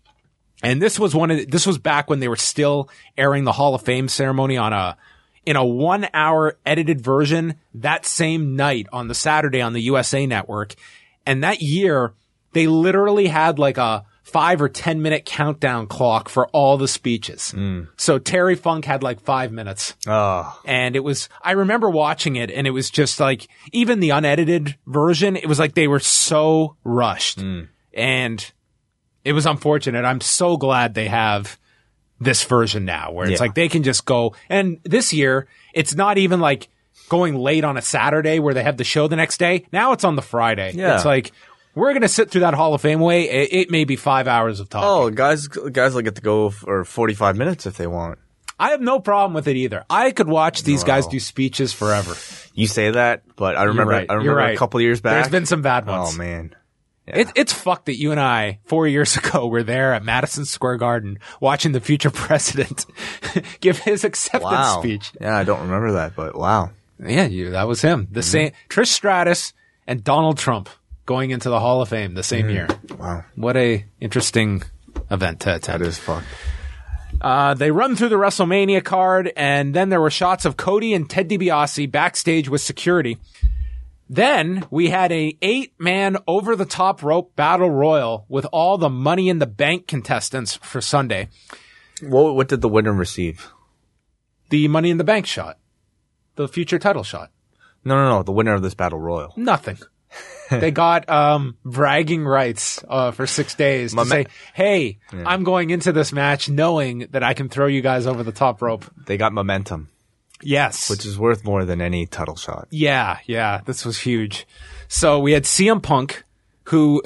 And this was one of the, this was back when they were still airing the Hall of Fame ceremony on a in a one hour edited version that same night on the Saturday on the U S A Network. And that year, they literally had like a five or ten minute countdown clock for all the speeches. So Terry Funk had like five minutes. Oh, And it was, I remember watching it and it was just like, even the unedited version, it was like they were so rushed. And it was unfortunate. I'm so glad they have this version now where it's Yeah. like they can just go. And this year, it's not even like going late on a Saturday where they have the show the next day. Now it's on the Friday. Yeah. It's like, we're going to sit through that Hall of Fame way. It, it may be five hours of talking. Oh, guys, guys will get to go for forty-five minutes if they want. I have no problem with it either. I could watch these Wow. guys do speeches forever. You say that, but I remember, You're right. I You're remember right. a couple years back. There's been some bad ones. Oh man. Yeah. It, it's fucked that you and I, four years ago, were there at Madison Square Garden watching the future president give his acceptance wow. speech. Yeah, I don't remember that, but wow. Yeah, you, that was him. The same, Trish Stratus and Donald Trump going into the Hall of Fame the same year. Wow. What a interesting event to attend. That is fucked. Uh, they run through the WrestleMania card, and then there were shots of Cody and Ted DiBiase backstage with security. Then we had a eight-man over-the-top rope battle royal with all the Money in the Bank contestants for Sunday. What, what did the winner receive? The Money in the Bank shot. The future title shot. No, no, no. The winner of this battle royal. Nothing. They got um, bragging rights uh, for six days to My ma- say, hey, I'm going into this match knowing that I can throw you guys over the top rope. They got momentum, Yes. which is worth more than any title shot. Yeah, yeah, this was huge. So we had C M Punk, who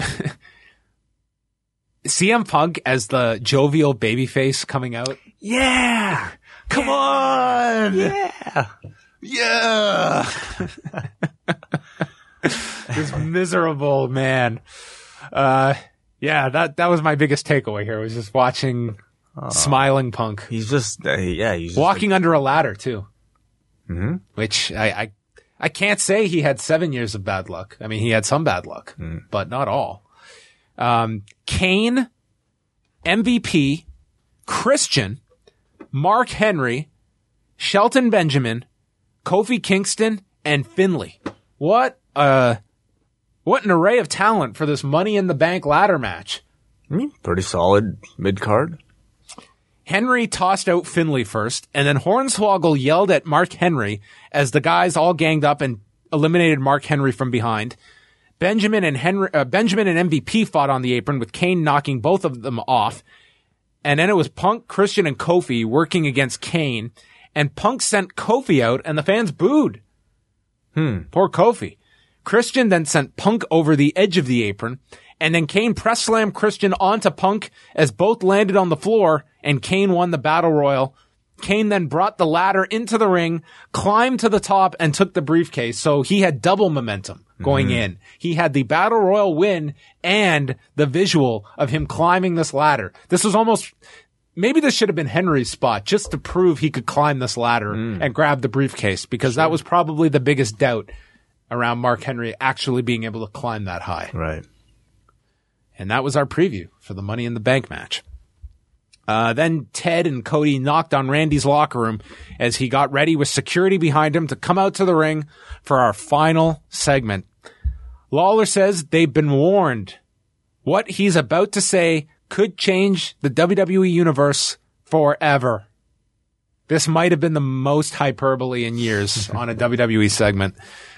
C M Punk as the jovial babyface coming out. Yeah. Come on, Yeah. yeah. This miserable man. Uh, yeah, that that was my biggest takeaway here. Was just watching smiling Punk He's just, uh, yeah, he's just walking under a ladder too. Mm-hmm. Which I, I I can't say he had seven years of bad luck. I mean, he had some bad luck, but not all. Um, Kane, M V P, Christian, Mark Henry, Shelton Benjamin, Kofi Kingston, and Finlay. What uh, what an array of talent for this Money in the Bank ladder match. I mean, pretty solid mid card. Henry tossed out Finlay first, and then Hornswoggle yelled at Mark Henry as the guys all ganged up and eliminated Mark Henry from behind. Benjamin and Henry, uh, Benjamin and M V P fought on the apron with Kane knocking both of them off. And then it was Punk, Christian, and Kofi working against Kane. And Punk sent Kofi out, and the fans booed. Hmm. Poor Kofi. Christian then sent Punk over the edge of the apron, and then Kane press slammed Christian onto Punk as both landed on the floor, and Kane won the battle royal. Kane then brought the ladder into the ring, climbed to the top, and took the briefcase. So he had double momentum going Mm-hmm. in. He had the battle royal win and the visual of him climbing this ladder. This was almost, maybe this should have been Henry's spot just to prove he could climb this ladder Mm. and grab the briefcase, because that was probably the biggest doubt around Mark Henry actually being able to climb that high. Right. And that was our preview for the Money in the Bank match. Uh, then Ted and Cody knocked on Randy's locker room as he got ready with security behind him to come out to the ring for our final segment. Lawler says they've been warned. What he's about to say could change the W W E universe forever. This might have been the most hyperbole in years on a W W E segment.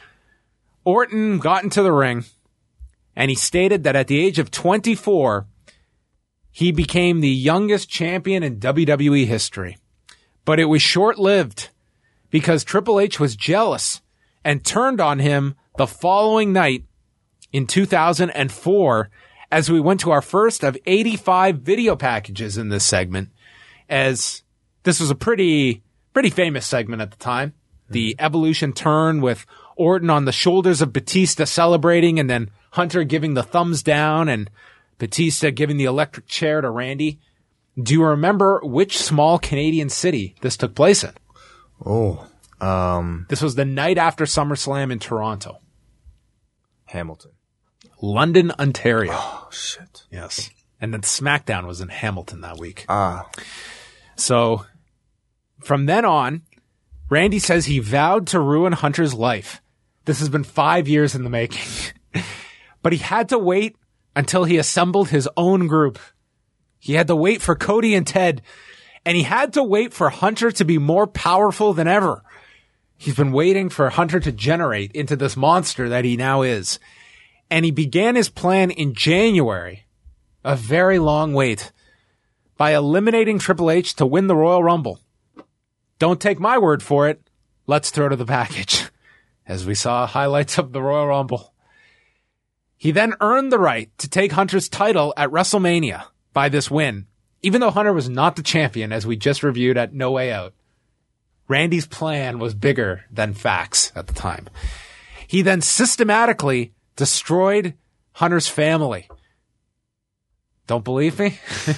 Orton got into the ring, and he stated that at the age of twenty-four, he became the youngest champion in W W E history. But it was short-lived because Triple H was jealous and turned on him the following night in two thousand four as we went to our first of eighty-five video packages in this segment, as this was a pretty, pretty famous segment at the time. The Evolution turn with Orton on the shoulders of Batista celebrating, and then Hunter giving the thumbs down and Batista giving the electric chair to Randy. Do you remember which small Canadian city this took place in? Oh, um, This was the night after SummerSlam in Toronto. Hamilton. London, Ontario. Oh, shit. Yes. And then SmackDown was in Hamilton that week. Ah. So from then on, Randy says he vowed to ruin Hunter's life. This has been five years in the making. But he had to wait until he assembled his own group. He had to wait for Cody and Ted, and he had to wait for Hunter to be more powerful than ever. He's been waiting for Hunter to generate into this monster that he now is. And he began his plan in January a very long wait by eliminating Triple H to win the Royal Rumble. Don't take my word for it. Let's throw to the package. As we saw highlights of the Royal Rumble. He then earned the right to take Hunter's title at WrestleMania by this win, even though Hunter was not the champion, as we just reviewed at No Way Out. Randy's plan was bigger than facts at the time. He then systematically destroyed Hunter's family. Don't believe me?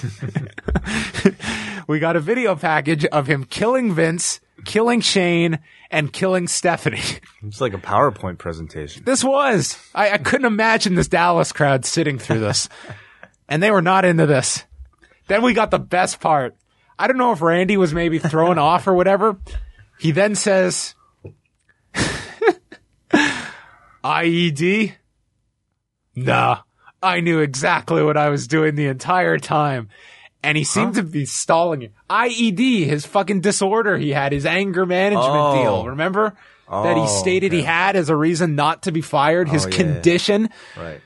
We got a video package of him killing Vince, killing Shane, and killing Stephanie. It's like a PowerPoint presentation. This was. I, I couldn't imagine this Dallas crowd sitting through this. And they were not into this. Then we got the best part. I don't know if Randy was maybe thrown off or whatever. He then says, I E D? Nah, I knew exactly what I was doing the entire time. And he seemed huh? to be stalling it. I E D, his fucking disorder he had, his anger management oh. deal. Remember? Oh, that he stated okay. he had as a reason not to be fired, his oh, yeah, condition. Yeah. Right.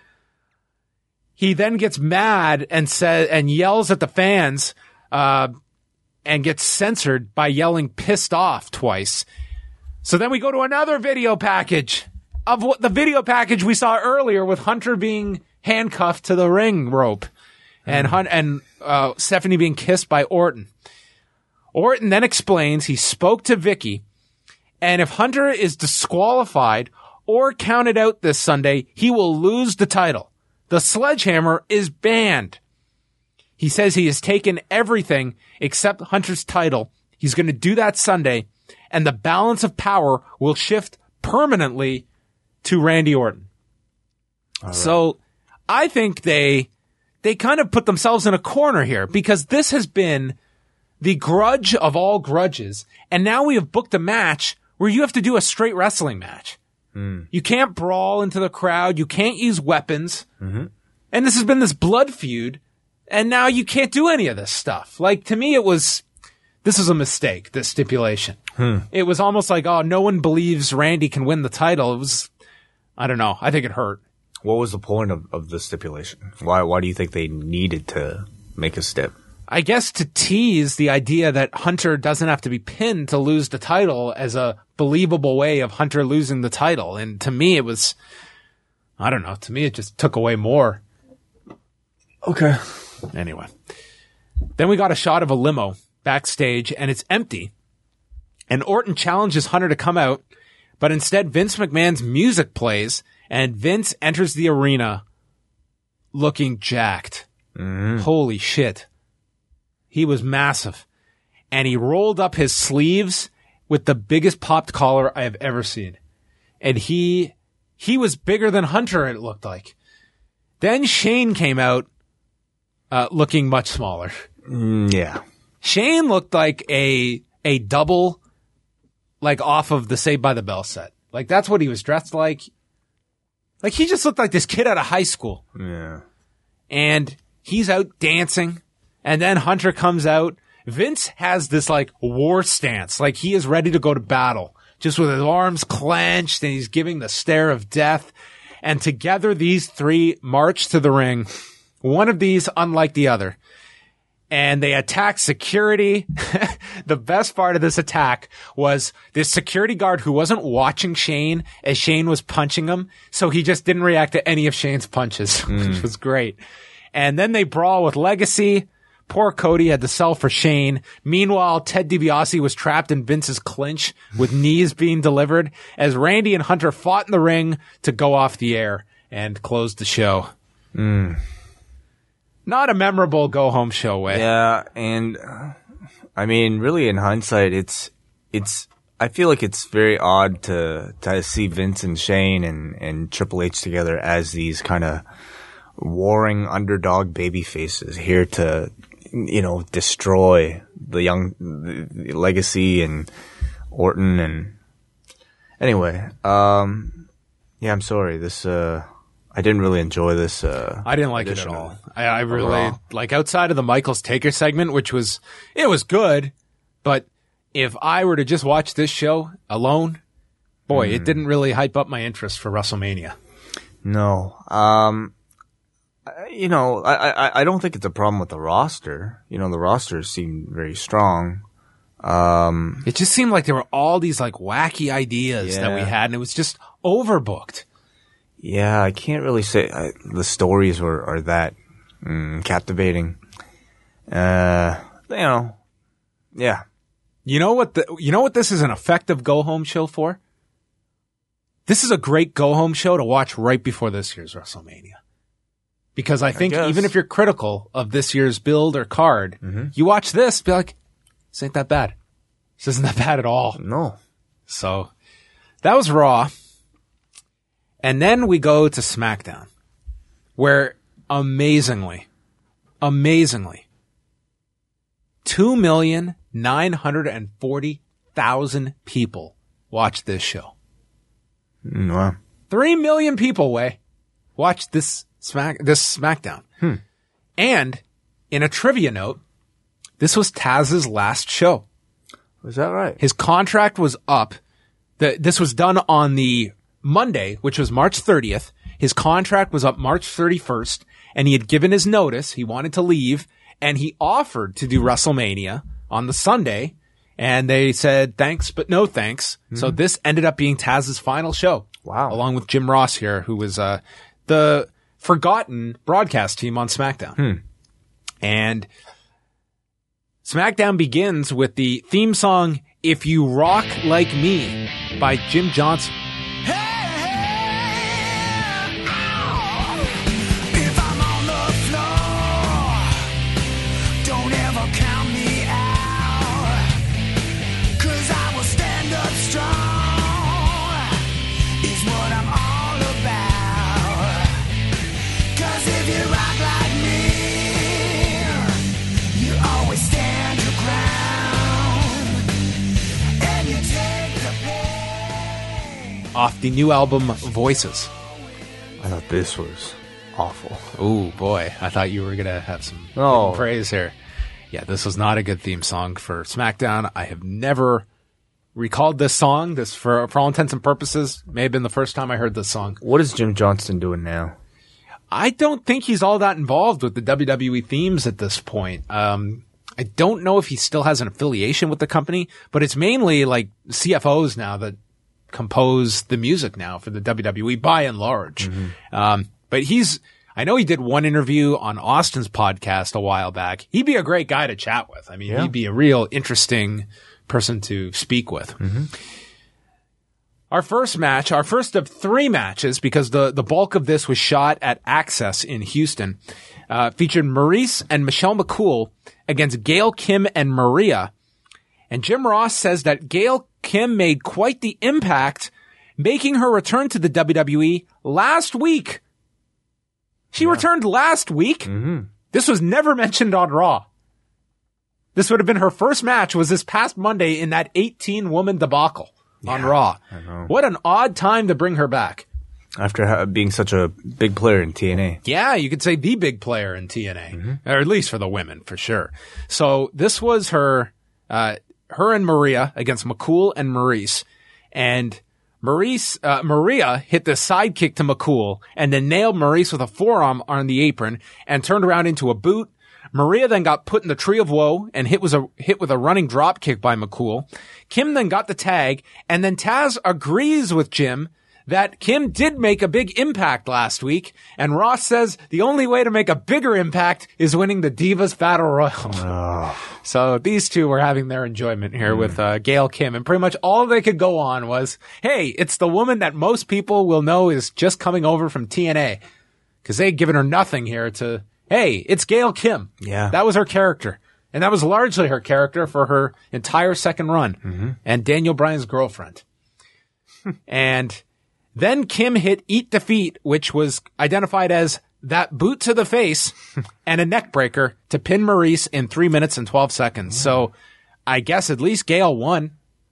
He then gets mad and says and yells at the fans, uh, and gets censored by yelling pissed off twice. So then we go to another video package of what the video package we saw earlier with Hunter being handcuffed to the ring rope and Hun- and uh, Stephanie being kissed by Orton. Orton then explains he spoke to Vicky, and if Hunter is disqualified or counted out this Sunday, he will lose the title. The sledgehammer is banned. He says he has taken everything except Hunter's title. He's going to do that Sunday, and the balance of power will shift permanently to Randy Orton. All right. So I think they they kind of put themselves in a corner here because this has been the grudge of all grudges, and now we have booked a match where you have to do a straight wrestling match. Mm. You can't brawl into the crowd. You can't use weapons. Mm-hmm. And this has been this blood feud. And now you can't do any of this stuff. Like, to me, it was, this was a mistake, this stipulation. Hmm. It was almost like, oh, no one believes Randy can win the title. It was, I don't know. I think it hurt. What was the point of, of the stipulation? Why, why do you think they needed to make a stip? I guess to tease the idea that Hunter doesn't have to be pinned to lose the title as a believable way of Hunter losing the title. And to me, it was, I don't know. To me, it just took away more. Okay. Anyway. Then we got a shot of a limo backstage, and it's empty. And Orton challenges Hunter to come out, but instead Vince McMahon's music plays, and Vince enters the arena looking jacked. Mm. Holy shit. He was massive. And he rolled up his sleeves with the biggest popped collar I have ever seen. And he, he was bigger than Hunter, it looked like. Then Shane came out, uh, looking much smaller. Mm, yeah. Shane looked like a, a double, like off of the Saved by the Bell set. Like that's what he was dressed like. Like he just looked like this kid out of high school. Yeah. And he's out dancing. And then Hunter comes out. Vince has this like war stance. Like he is ready to go to battle. Just with his arms clenched and he's giving the stare of death. And together these three march to the ring. One of these unlike the other. And they attack security. The best part of this attack was this security guard who wasn't watching Shane as Shane was punching him. So he just didn't react to any of Shane's punches, mm. which was great. And then they brawl with Legacy. Poor Cody had to sell for Shane. Meanwhile, Ted DiBiase was trapped in Vince's clinch with knees being delivered as Randy and Hunter fought in the ring to go off the air and close the show. Mm. Not a memorable go-home show way. Yeah, and uh, I mean, really in hindsight, it's, it's, I feel like it's very odd to, to see Vince and Shane and, and Triple H together as these kind of warring underdog baby faces here to, you know, destroy the young the Legacy and Orton. And anyway, um, yeah, I'm sorry. This, uh, I didn't really enjoy this. Uh, I didn't like it at all. I, I really, overall. Like outside of the Michaels Taker segment, which was, it was good, but if I were to just watch this show alone, boy, mm. it didn't really hype up my interest for WrestleMania. No. Um, You know, I, I I don't think it's a problem with the roster. You know, the roster seemed very strong. Um, It just seemed like there were all these like wacky ideas that we Yeah. had, and it was just overbooked. yeah, I can't really say I, the stories were are that mm, captivating. Uh, you know, yeah. You know what? The, you know what? This is an effective go home show for. This is a great go home show to watch right before this year's WrestleMania. Because I think guess. even if you're critical of this year's build or card, you watch this, be like, this ain't that bad. This isn't that bad at all. No. So that was Raw. And then we go to SmackDown, where amazingly, amazingly, two million nine hundred forty thousand people watched this show. Mm, Wow. Three million people, way, watched this Smack, this SmackDown. And in a trivia note, this was Taz's last show. Was that right? His contract was up. The, this was done on the Monday, which was March thirtieth. His contract was up March thirty-first, and he had given his notice. He wanted to leave, and he offered to do WrestleMania on the Sunday, and they said thanks, but no thanks. So this ended up being Taz's final show. Wow. Along with Jim Ross here, who was uh, the forgotten broadcast team on SmackDown. And SmackDown begins with the theme song, If You Rock Like Me by Jim Johnson. If I'm on the floor, don't ever count me out. 'Cause I will stand up strong, is what I'm all about. 'Cause if you rock like me, you always stand your ground, and you take the pain. Off the new album, Voices. I thought this was awful. Ooh, boy. I thought you were going to have some Oh. praise here. Yeah, this was not a good theme song for SmackDown. I have never recalled this song. This, for, for all intents and purposes, may have been the first time I heard this song. What is Jim Johnston doing now? I don't think he's all that involved with the W W E themes at this point. Um, I don't know if he still has an affiliation with the company, but it's mainly like C F Os now that compose the music now for the W W E by and large. Um, but he's, I know he did one interview on Austin's podcast a while back. He'd be a great guy to chat with. I mean, Yeah. he'd be a real interesting person to speak with. Our first match, our first of three matches, because the, the bulk of this was shot at Access in Houston, uh, featured Maurice and Michelle McCool against Gail Kim and Maria. And Jim Ross says that Gail Kim made quite the impact, making her return to the W W E last week. She returned last week. This was never mentioned on Raw. This would have been her first match, was this past Monday in that eighteen woman debacle on Raw. What an odd time to bring her back. After ha- being such a big player in T N A. Yeah, you could say the big player in T N A, or at least for the women, for sure. So this was her, uh, her and Maria against McCool and Maurice. And Maurice, uh, Maria hit the sidekick to McCool and then nailed Maurice with a forearm on the apron and turned around into a boot. Maria then got put in the Tree of Woe and hit was a hit with a running drop kick by McCool. Kim then got the tag, and then Taz agrees with Jim that Kim did make a big impact last week, and Ross says the only way to make a bigger impact is winning the Divas Battle Royal. So these two were having their enjoyment here with uh, Gail Kim, and pretty much all they could go on was, hey, it's the woman that most people will know is just coming over from T N A, because they had given her nothing here to, hey, it's Gail Kim. Yeah. That was her character. And that was largely her character for her entire second run. And Daniel Bryan's girlfriend. And then Kim hit Eat Defeat, which was identified as that boot to the face and a neck breaker to pin Maurice in three minutes and twelve seconds. So I guess at least Gail won.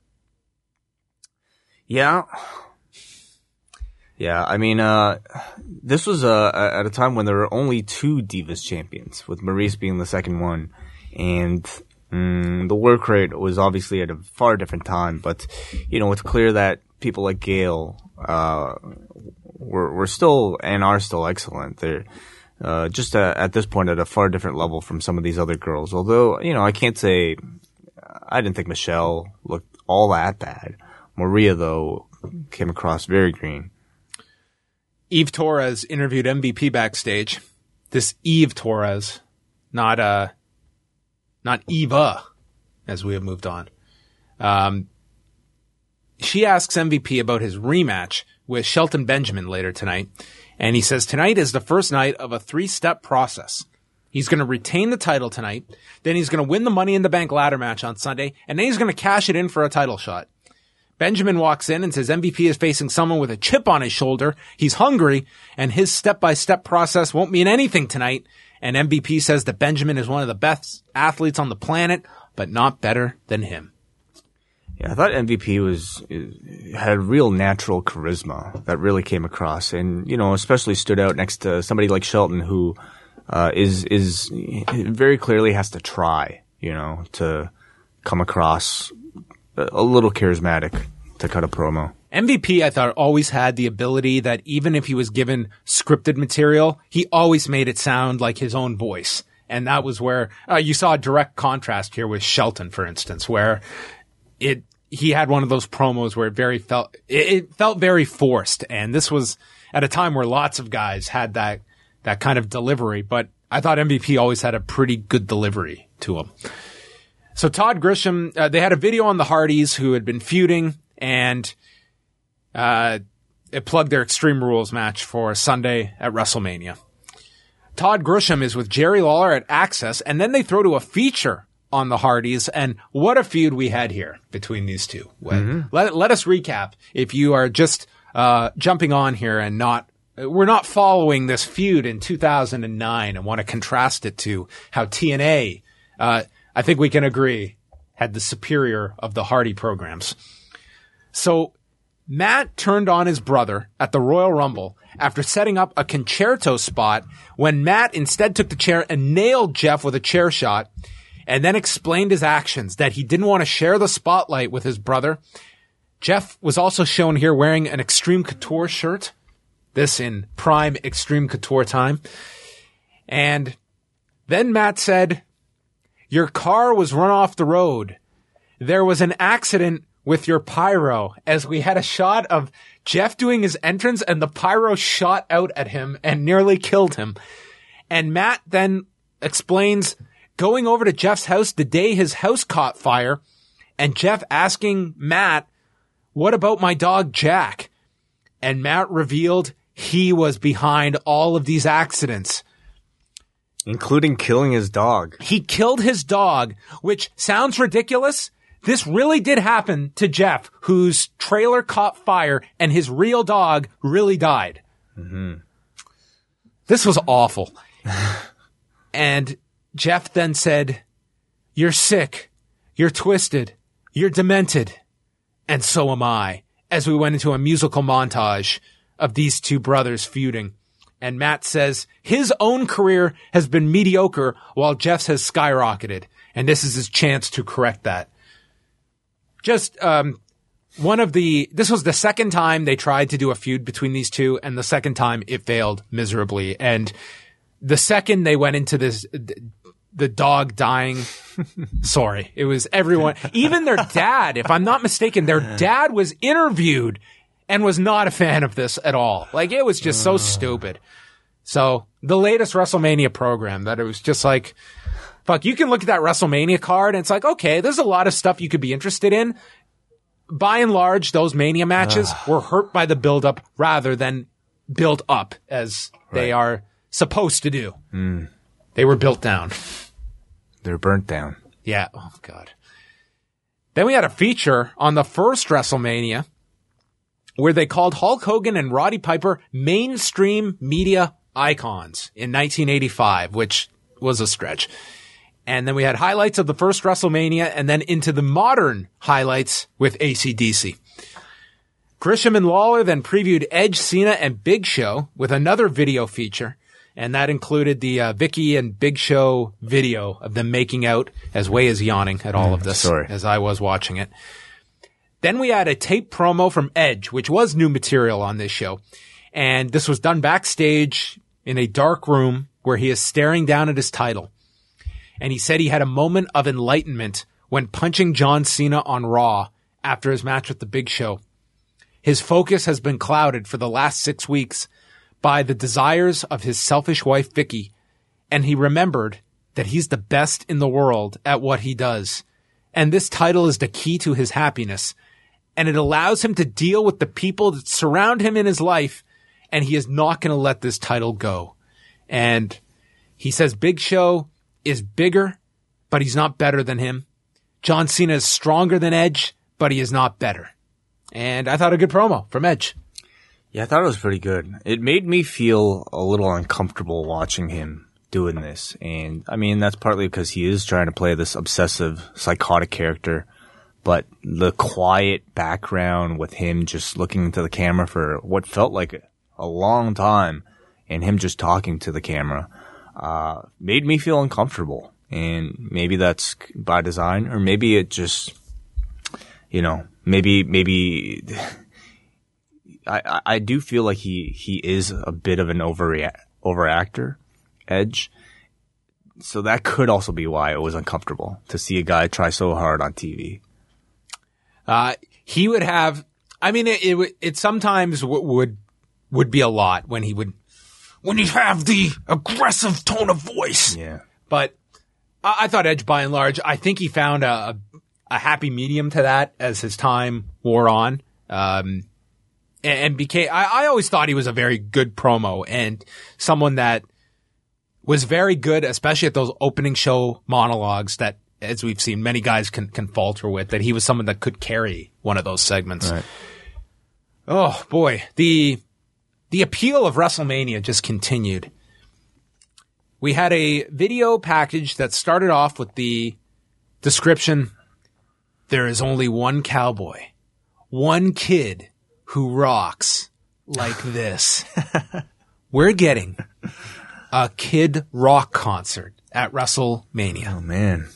Yeah. Yeah, I mean, uh, this was uh, at a time when there were only two Divas champions, with Maurice being the second one. And mm, the work rate was obviously at a far different time. But, you know, it's clear that people like Gail uh, were, were still and are still excellent. They're, uh, just uh, at this point at a far different level from some of these other girls. Although, you know, I can't say I didn't think Michelle looked all that bad. Maria, though, came across very green. Eve Torres interviewed M V P backstage. This Eve Torres, not uh, not Eva, as we have moved on. Um, she asks M V P about his rematch with Shelton Benjamin later tonight. And he says tonight is the first night of a three-step process. He's going to retain the title tonight. Then he's going to win the Money in the Bank ladder match on Sunday. And then he's going to cash it in for a title shot. Benjamin walks in and says M V P is facing someone with a chip on his shoulder. He's hungry, and his step-by-step process won't mean anything tonight. And M V P says that Benjamin is one of the best athletes on the planet, but not better than him. Yeah, I thought M V P was had real natural charisma that really came across, and you know, especially stood out next to somebody like Shelton, who uh, is is very clearly has to try, you know, to come across a little charismatic to cut a promo. M V P, I thought, always had the ability that even if he was given scripted material, he always made it sound like his own voice, and that was where uh, you saw a direct contrast here with Shelton, for instance, where it he had one of those promos where it very felt it, it felt very forced, and this was at a time where lots of guys had that that kind of delivery, but I thought M V P always had a pretty good delivery to him. So Todd Grisham, uh, they had a video on the Hardys who had been feuding, and uh it plugged their Extreme Rules match for Sunday at WrestleMania. Todd Grisham is with Jerry Lawler at Access, and then they throw to a feature on the Hardys, and what a feud we had here between these two. Mm-hmm. Let, let us recap if you are just uh jumping on here and not we're not following this feud in two thousand nine and want to contrast it to how T N A, uh I think we can agree, had the superior of the Hardy programs. So Matt turned on his brother at the Royal Rumble after setting up a concerto spot when Matt instead took the chair and nailed Jeff with a chair shot, and then explained his actions, that he didn't want to share the spotlight with his brother. Jeff was also shown here wearing an Extreme Couture shirt. This in prime Extreme Couture time. And then Matt said, "Your car was run off the road. There was an accident with your pyro," as we had a shot of Jeff doing his entrance and the pyro shot out at him and nearly killed him. And Matt then explains going over to Jeff's house the day his house caught fire, and Jeff asking Matt, "What about my dog Jack?" And Matt revealed he was behind all of these accidents, including killing his dog. He killed his dog, which sounds ridiculous. This really did happen to Jeff, whose trailer caught fire and his real dog really died. Mm-hmm. This was awful. And Jeff then said, "You're sick, you're twisted, you're demented, and so am I," as we went into a musical montage of these two brothers feuding. And Matt says his own career has been mediocre while Jeff's has skyrocketed, and this is his chance to correct that. Just um one of the this was the second time they tried to do a feud between these two, and the second time it failed miserably. And the second they went into this the dog dying. Sorry. It was everyone, even their dad, if I'm not mistaken, their dad was interviewed and was not a fan of this at all. Like, it was just so stupid. So the latest WrestleMania program, that it was just like, fuck, you can look at that WrestleMania card and it's like, okay, there's a lot of stuff you could be interested in. By and large, those Mania matches were hurt by the build-up rather than built up as right. they are supposed to do. Mm. They were built down. They're burnt down. Yeah. Oh, God. Then we had a feature on the first WrestleMania where they called Hulk Hogan and Roddy Piper mainstream media icons in nineteen eighty-five, which was a stretch. And then we had highlights of the first WrestleMania and then into the modern highlights with A C D C. Grisham and Lawler then previewed Edge, Cena, and Big Show with another video feature. And that included the uh, Vicky and Big Show video of them making out, as Way is yawning at all of this, Sorry. as I was watching it. Then we had a tape promo from Edge, which was new material on this show. And this was done backstage in a dark room where he is staring down at his title. And he said he had a moment of enlightenment when punching John Cena on Raw after his match with the Big Show. His focus has been clouded for the last six weeks by the desires of his selfish wife, Vicky, and he remembered that he's the best in the world at what he does. And this title is the key to his happiness, and it allows him to deal with the people that surround him in his life, and he is not going to let this title go. And he says Big Show is bigger, but he's not better than him. John Cena is stronger than Edge, but he is not better. And I thought a good promo from Edge. Yeah, I thought it was pretty good. It made me feel a little uncomfortable watching him doing this. And I mean, that's partly because he is trying to play this obsessive, psychotic character. But the quiet background with him just looking into the camera for what felt like a long time and him just talking to the camera, uh, made me feel uncomfortable. And maybe that's by design, or maybe it just, you know, maybe, maybe I, I do feel like he, he is a bit of an overreact, overactor, Edge. So that could also be why it was uncomfortable to see a guy try so hard on T V. Uh, he would have, I mean, it, it, it sometimes w- would, would be a lot when he would, when he'd have the aggressive tone of voice. Yeah. But I, I thought Edge, by and large, I think he found a, a, a happy medium to that as his time wore on. Um, and, and became, I, I always thought he was a very good promo and someone that was very good, especially at those opening show monologues that, as we've seen, many guys can, can falter with, that he was someone that could carry one of those segments. Right. Oh boy. The, the appeal of WrestleMania just continued. We had a video package that started off with the description, there is only one cowboy, one kid who rocks like this. We're getting a Kid Rock concert at WrestleMania. Oh man.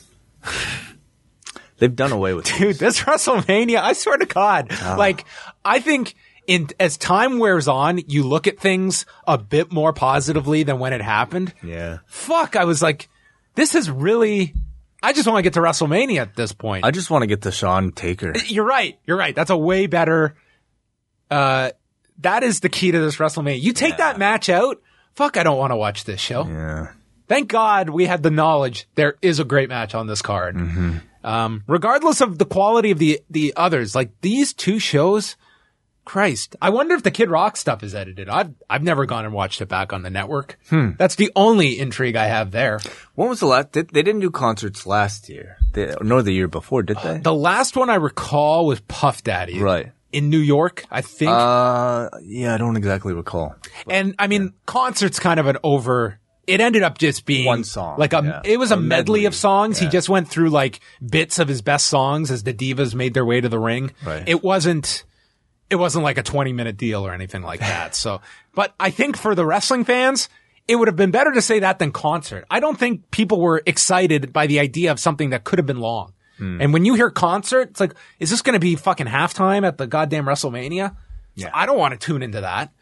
They've done away with Dude, this WrestleMania, I swear to God, Oh. like, I think in, as time wears on, you look at things a bit more positively than when it happened. Yeah. Fuck, I was like, this is really, I just want to get to WrestleMania at this point. I just want to get to Shawn Taker. You're right. You're right. That's a way better, uh, that is the key to this WrestleMania. You take that match out, fuck, I don't want to watch this show. Yeah. Thank God we had the knowledge there is a great match on this card. Mm-hmm. Um, regardless of the quality of the, the others, like these two shows, Christ, I wonder if the Kid Rock stuff is edited. I've, I've never gone and watched it back on the network. Hmm. That's the only intrigue I have there. When was the last? Did, they didn't do concerts last year, they, nor the year before, did they? The last one I recall was Puff Daddy. Right. In New York, I think. Uh, yeah, I don't exactly recall. And I mean, concert's kind of an over, it ended up just being One song, like a, yeah. it was a, A medley, medley, of songs. He yeah. just went through like bits of his best songs as the divas made their way to the ring. Right. It wasn't, it wasn't like a twenty minute deal or anything like that. So, but I think for the wrestling fans, it would have been better to say that than concert. I don't think people were excited by the idea of something that could have been long. And when you hear concert, it's like, is this going to be fucking halftime at the goddamn WrestleMania? Yeah. So I don't want to tune into that.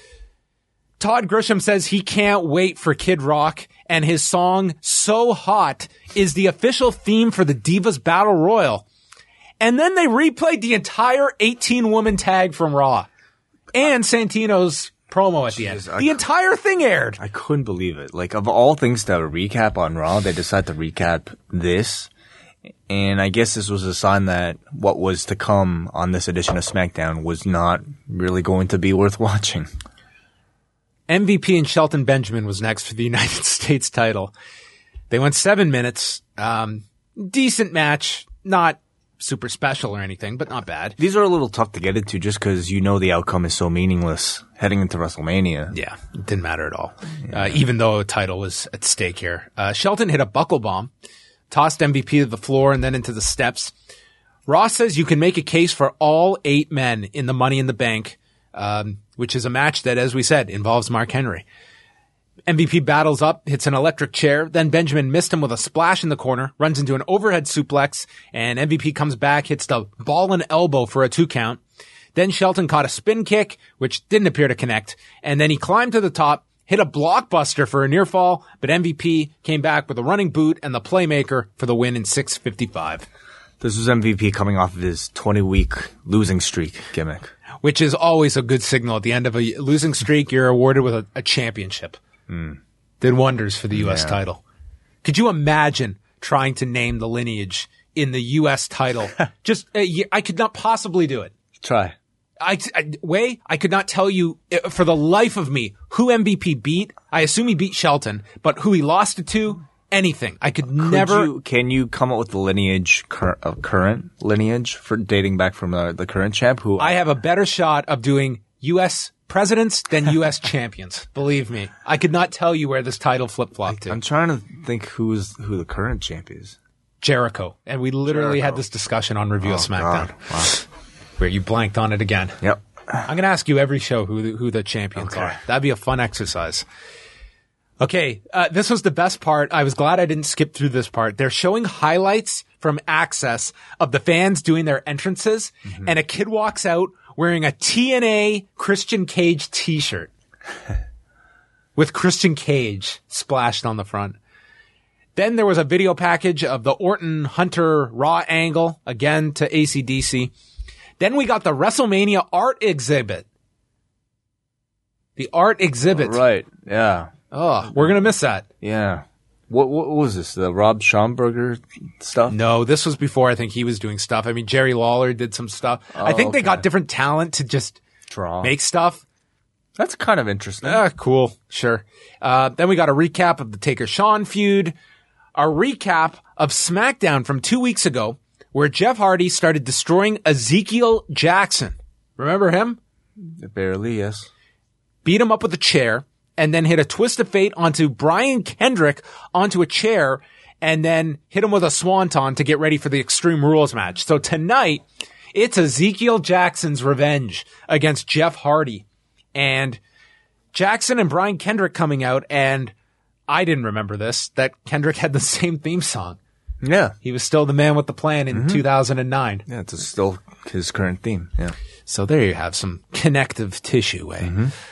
Todd Grisham says he can't wait for Kid Rock, and his song So Hot is the official theme for the Divas Battle Royal. And then they replayed the entire eighteen woman tag from Raw and Santino's promo at the end. Jeez, I The cou- entire thing aired. I couldn't believe it. Like, of all things to have a recap on Raw, they decided to recap this. And I guess this was a sign that what was to come on this edition of SmackDown was not really going to be worth watching. M V P and Shelton Benjamin was next for the United States title. They went seven minutes. Um, decent match. Not super special or anything, but not bad. These are a little tough to get into just because you know the outcome is so meaningless heading into WrestleMania. Yeah, it didn't matter at all. Uh, even though a title was at stake here. Uh, Shelton hit a buckle bomb, tossed M V P to the floor and then into the steps. Ross says you can make a case for all eight men in the Money in the Bank, um, which is a match that, as we said, involves Mark Henry. M V P battles up, hits an electric chair, then Benjamin missed him with a splash in the corner, runs into an overhead suplex, and M V P comes back, hits the ball and elbow for a two count. Then Shelton caught a spin kick, which didn't appear to connect, and then he climbed to the top hit a blockbuster for a near fall, but M V P came back with a running boot and the playmaker for the win in six fifty-five. This was M V P coming off of his twenty-week losing streak gimmick. Which is always a good signal. At the end of a losing streak, you're awarded with a, a championship. Mm. Did wonders for the U S Yeah. title. Could you imagine trying to name the lineage in the U S title? Just, uh, y- I could not possibly do it. Try. I, I, Way, I could not tell you uh, for the life of me who M V P beat. I assume he beat Shelton, but who he lost it to, anything. I could, Could never. you, can you come up with the lineage, cur- uh, current lineage for dating back from uh, the current champ? Who I have a better shot of doing U S presidents than U S champions. Believe me. I could not tell you where this title flip-flopped to. I'm trying to think who's who the current champ is. Jericho. And we literally Jericho. had this discussion on Review Oh, of SmackDown. God. Wow. Where you blanked on it again. Yep. I'm going to ask you every show who the, who the champions Okay. are. That'd be a fun exercise. Okay, uh, this was the best part. I was glad I didn't skip through this part. They're showing highlights from Access of the fans doing their entrances, Mm-hmm. and a kid walks out wearing a T N A Christian Cage t-shirt with Christian Cage splashed on the front. Then there was a video package of the Orton Hunter Raw angle, again to A C D C. Then we got the WrestleMania art exhibit. The art exhibit. Right. Yeah. Oh, we're going to miss that. Yeah. What, what was this? The Rob Schomburger stuff? No, this was before I think he was doing stuff. I mean, Jerry Lawler did some stuff. I think they okay. got different talent to just Draw. make stuff. That's kind of interesting. Ah, cool. Sure. Uh, then we got a recap of the Taker Sean feud, a recap of SmackDown from two weeks ago, where Jeff Hardy started destroying Ezekiel Jackson. Remember him? Barely, yes. Beat him up with a chair, and then hit a twist of fate onto Brian Kendrick onto a chair, and then hit him with a swanton to get ready for the Extreme Rules match. So tonight, it's Ezekiel Jackson's revenge against Jeff Hardy. And Jackson and Brian Kendrick coming out, and I didn't remember this, that Kendrick had the same theme song. Yeah. He was still the man with the plan in two thousand nine. Yeah, it's still his current theme. Yeah. So there you have some connective tissue, eh?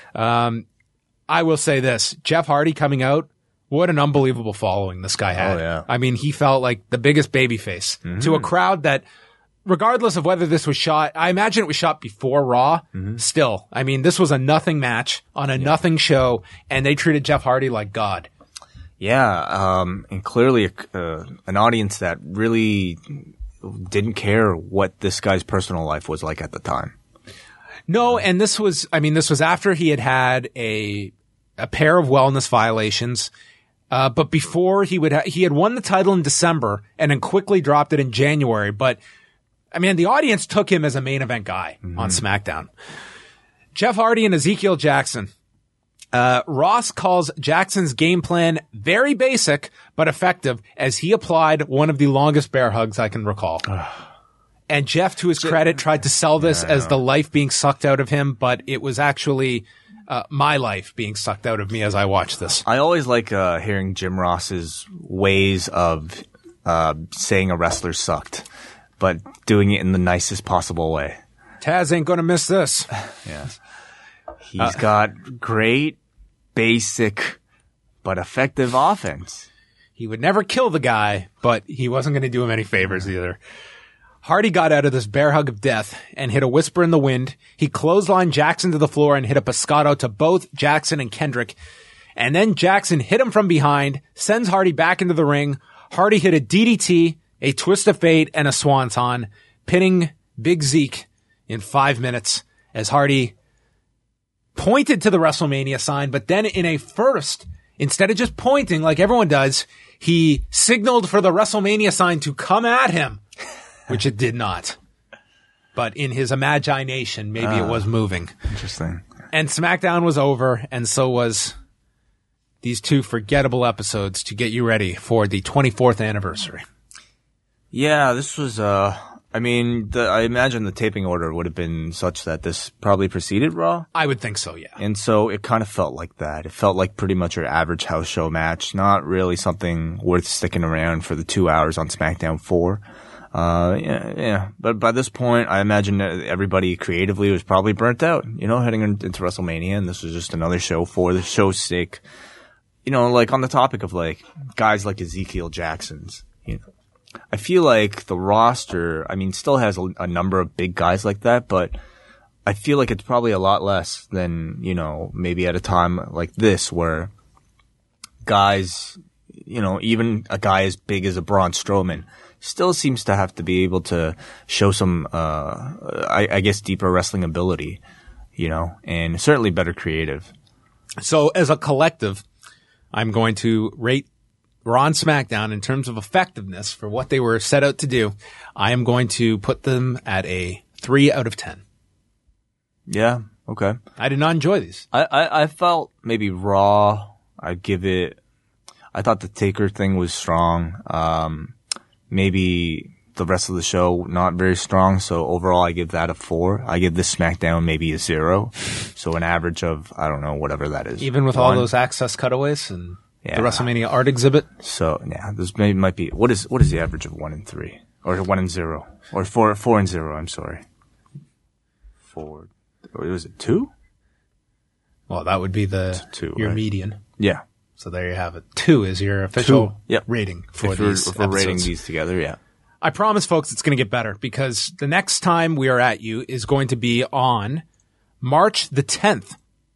Um, I will say this, Jeff Hardy coming out, what an unbelievable following this guy had. Oh, yeah. I mean, he felt like the biggest babyface to a crowd that, regardless of whether this was shot, I imagine it was shot before Raw, still. I mean, this was a nothing match on a nothing show, and they treated Jeff Hardy like God. Yeah, um, and clearly uh, an audience that really didn't care what this guy's personal life was like at the time. No, and this was, I mean, this was after he had had a, a pair of wellness violations. Uh, but before he would, ha- he had won the title in December and then quickly dropped it in January. But I mean, the audience took him as a main event guy on SmackDown. Jeff Hardy and Ezekiel Jackson. Uh, Ross calls Jackson's game plan very basic, but effective as he applied one of the longest bear hugs I can recall. And Jeff, to his credit, tried to sell this as the life being sucked out of him, but it was actually uh, my life being sucked out of me as I watched this. I always like uh, hearing Jim Ross's ways of uh, saying a wrestler sucked, but doing it in the nicest possible way. Taz ain't gonna miss this. Yeah. He's got great, basic, but effective offense. He would never kill the guy, but he wasn't going to do him any favors either. Hardy got out of this bear hug of death and hit a whisper in the wind. He clotheslined Jackson to the floor and hit a pescado to both Jackson and Kendrick. And then Jackson hit him from behind, sends Hardy back into the ring. Hardy hit a D D T, a twist of fate, and a swanton, pinning Big Zeke in five minutes as Hardy pointed to the WrestleMania sign, but then in a first, instead of just pointing like everyone does, he signaled for the WrestleMania sign to come at him, which it did not. But in his imagination, maybe it was moving. Interesting. And SmackDown was over, and so was these two forgettable episodes to get you ready for the twenty-fourth anniversary. Yeah, this was, uh, I mean, the, I imagine the taping order would have been such that this probably preceded Raw. I would think so, yeah. And so it kind of felt like that. It felt like pretty much your average house show match, not really something worth sticking around for the two hours on SmackDown four. Uh, yeah, yeah. But by this point, I imagine that everybody creatively was probably burnt out, you know, heading into WrestleMania, and this was just another show for the show's sake. You know, like on the topic of like guys like Ezekiel Jackson's, you know, I feel like the roster, I mean, still has a, a number of big guys like that, but I feel like it's probably a lot less than, you know, maybe at a time like this where guys, you know, even a guy as big as a Braun Strowman still seems to have to be able to show some, uh, I, I guess, deeper wrestling ability, you know, and certainly better creative. So as a collective, I'm going to rate Raw and SmackDown in terms of effectiveness for what they were set out to do. I am going to put them at a three out of ten. Yeah. Okay. I did not enjoy these. I, I, I felt maybe Raw, I'd give it, I thought the Taker thing was strong. Um, maybe the rest of the show not very strong. So overall, I give that a four. I give this SmackDown maybe a zero. So an average of, I don't know, whatever that is. Even with One. all those access cutaways and Yeah. the WrestleMania art exhibit. So yeah, this maybe might be, what is, what is the average of one and three? Or one and zero? Or four, four and zero, I'm sorry. Four. Was it two? Well, that would be the Two, your right? median. Yeah. So there you have it. Two is your official Two. Yep. rating for if we're, these if we're rating episodes. these together, yeah. I promise, folks, it's going to get better because the next time we are at you is going to be on March the tenth,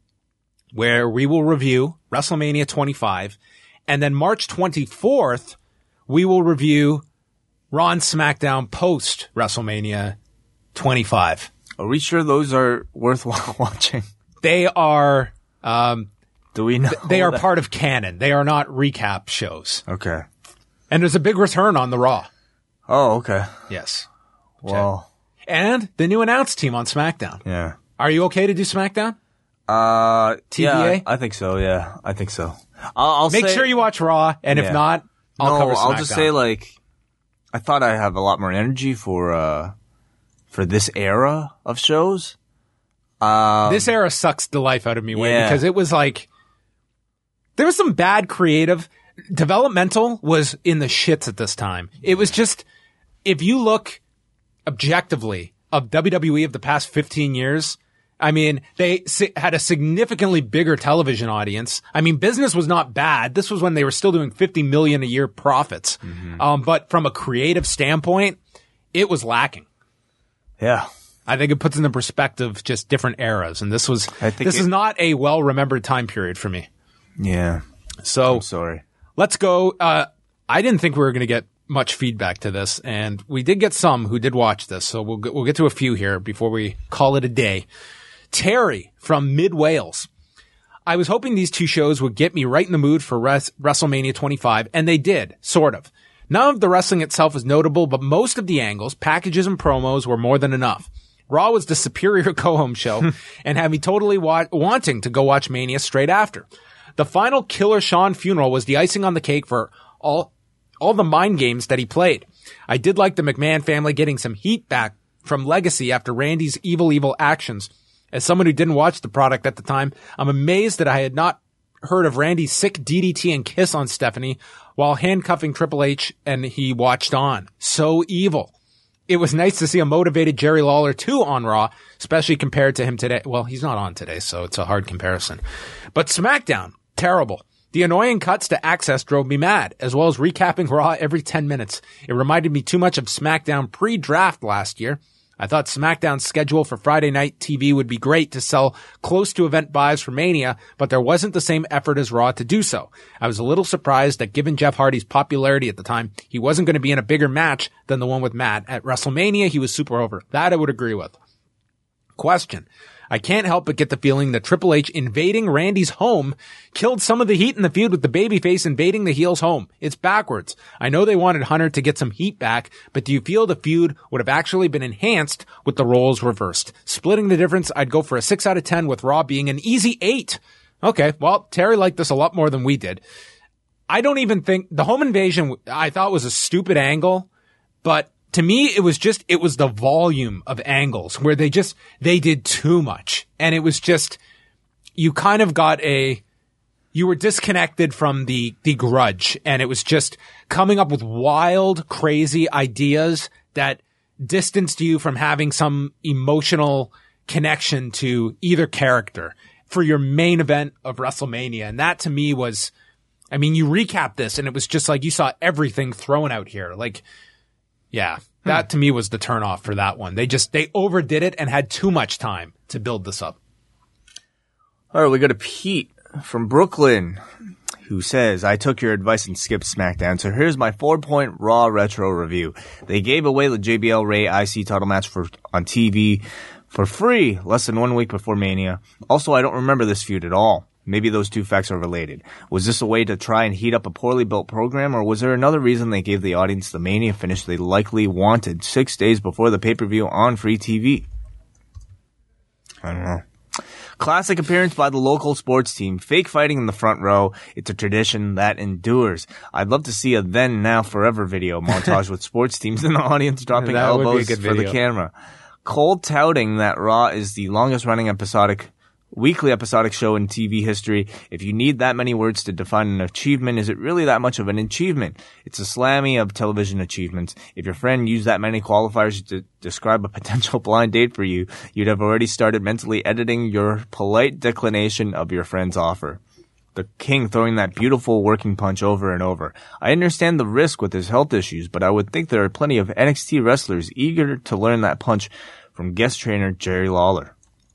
where we will review WrestleMania twenty-five. And then March twenty-fourth, we will review Raw and SmackDown post WrestleMania twenty-five. Are we sure those are worthwhile watching? They are, um, Do we know? they are that? part of canon. They are not recap shows. Okay. And there's a big return on the Raw. Oh, okay. Yes. Well, And the new announced team on SmackDown. yeah. Are you okay to do SmackDown? Uh, T V A? yeah, I think so. Yeah, I think so. I'll, I'll Make say, sure you watch Raw, and Yeah. if not, I'll no, cover SmackDown. I'll just say like, I thought I have a lot more energy for uh for this era of shows. Um, this era sucks the life out of me, Wayne, yeah. because it was like there was some bad creative. Developmental was in the shits at this time. It was just, if you look objectively of W W E of the past fifteen years, I mean, they si- had a significantly bigger television audience. I mean, business was not bad. This was when they were still doing fifty million a year profits. Mm-hmm. Um, but from a creative standpoint, it was lacking. yeah. I think it puts into perspective just different eras. And this was, I think this it- is not a well remembered time period for me. Yeah. So I'm sorry. let's go. Uh, I didn't think we were going to get much feedback to this, and we did get some who did watch this. So we'll get, we'll get to a few here before we call it a day. Terry from Mid Wales. I was hoping these two shows would get me right in the mood for Res- WrestleMania twenty-five, and they did, sort of. None of the wrestling itself is notable, but most of the angles, packages, and promos were more than enough. Raw was the superior go-home show and had me totally wa- wanting to go watch Mania straight after. The final Killer Shawn funeral was the icing on the cake for all all the mind games that he played. I did like the McMahon family getting some heat back from Legacy after Randy's evil, evil actions. As someone who didn't watch the product at the time, I'm amazed that I had not heard of Randy's sick D D T and kiss on Stephanie while handcuffing Triple H and he watched on. So evil. It was nice to see a motivated Jerry Lawler too on Raw, especially compared to him today. Well, he's not on today, so it's a hard comparison. But SmackDown, terrible. The annoying cuts to Access drove me mad, as well as recapping Raw every ten minutes. It reminded me too much of SmackDown pre-draft last year. I thought SmackDown's schedule for Friday night T V would be great to sell close to event buys for Mania, but there wasn't the same effort as Raw to do so. I was a little surprised that given Jeff Hardy's popularity at the time, he wasn't going to be in a bigger match than the one with Matt. At WrestleMania, he was super over. That I would agree with. Question. I can't help but get the feeling that Triple H invading Randy's home killed some of the heat in the feud with the babyface invading the heel's home. It's backwards. I know they wanted Hunter to get some heat back, but do you feel the feud would have actually been enhanced with the roles reversed? Splitting the difference, I'd go for a six out of ten with Raw being an easy eight. Okay, well, Terry liked this a lot more than we did. I don't even think the home invasion I thought was a stupid angle, but to me, it was just, it was the volume of angles where they just, they did too much. And it was just, you kind of got a, you were disconnected from the, the grudge. And it was just coming up with wild, crazy ideas that distanced you from having some emotional connection to either character for your main event of WrestleMania. And that to me was, I mean, you recap this and it was just like you saw everything thrown out here. Like, yeah, that to me was the turnoff for that one. They just, they overdid it and had too much time to build this up. All right, we go to Pete from Brooklyn, who says, I took your advice and skipped SmackDown, so here's my four-point Raw retro review. They gave away the J B L Ray I C title match for on T V for free less than one week before Mania. Also, I don't remember this feud at all. Maybe those two facts are related. Was this a way to try and heat up a poorly built program, or was there another reason they gave the audience the Mania finish they likely wanted six days before the pay-per-view on free T V? I don't know. Classic appearance by the local sports team. Fake fighting in the front row. It's a tradition that endures. I'd love to see a then, now, forever video montage with sports teams in the audience dropping That would be a elbows good for the video. camera. Cole touting that Raw is the longest running episodic, weekly episodic show in T V history. If you need that many words to define an achievement, is it really that much of an achievement? It's a slammy of television achievements. If your friend used that many qualifiers to describe a potential blind date for you, you'd have already started mentally editing your polite declination of your friend's offer. The King throwing that beautiful working punch over and over. I understand the risk with his health issues, but I would think there are plenty of N X T wrestlers eager to learn that punch from guest trainer Jerry Lawler.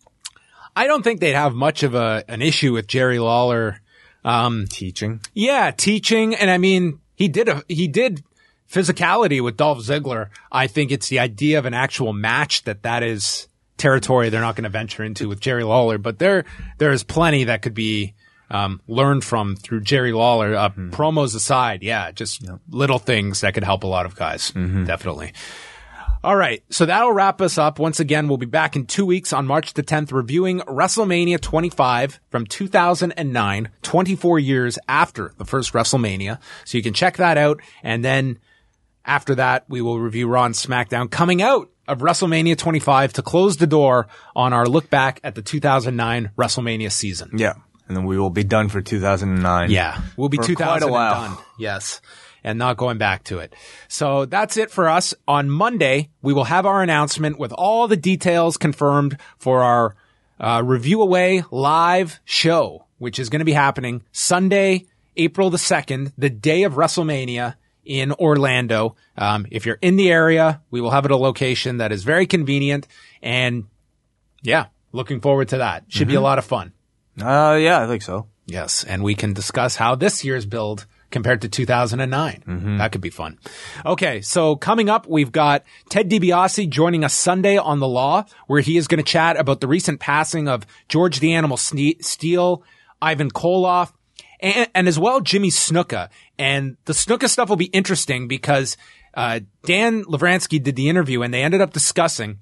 I don't think they'd have much of a an issue with Jerry Lawler. Um, Teaching. yeah, teaching. And I mean, he did a, he did physicality with Dolph Ziggler. I think it's the idea of an actual match that that is territory they're not going to venture into with Jerry Lawler. But there, there is plenty that could be, um, learned from through Jerry Lawler. Uh, mm-hmm. Promos aside. Yeah. Just yep. little things that could help a lot of guys. Mm-hmm. Definitely. All right, so that'll wrap us up. Once again, we'll be back in two weeks on March the tenth reviewing WrestleMania twenty-five from two thousand nine, twenty-four years after the first WrestleMania. So you can check that out. And then after that, we will review Raw and SmackDown coming out of WrestleMania twenty-five to close the door on our look back at the two thousand nine WrestleMania season. Yeah, and then we will be done for two thousand nine. Yeah, we'll be for two thousand quite a while. done. Yes. And not going back to it. So that's it for us. On Monday, we will have our announcement with all the details confirmed for our uh, Review Away live show, which is going to be happening Sunday, April the second, the day of WrestleMania in Orlando. Um, if you're in the area, we will have it a location that is very convenient. And yeah, looking forward to that. Should mm-hmm. be a lot of fun. Uh, yeah, I think so. Yes. And we can discuss how this year's build compared to two thousand nine. Mm-hmm. That could be fun. Okay, so coming up, we've got Ted DiBiase joining us Sunday on The Law, where he is going to chat about the recent passing of George the Animal Steele, Ivan Koloff, and, and as well Jimmy Snuka. And the Snuka stuff will be interesting because uh Dan Lavransky did the interview, and they ended up discussing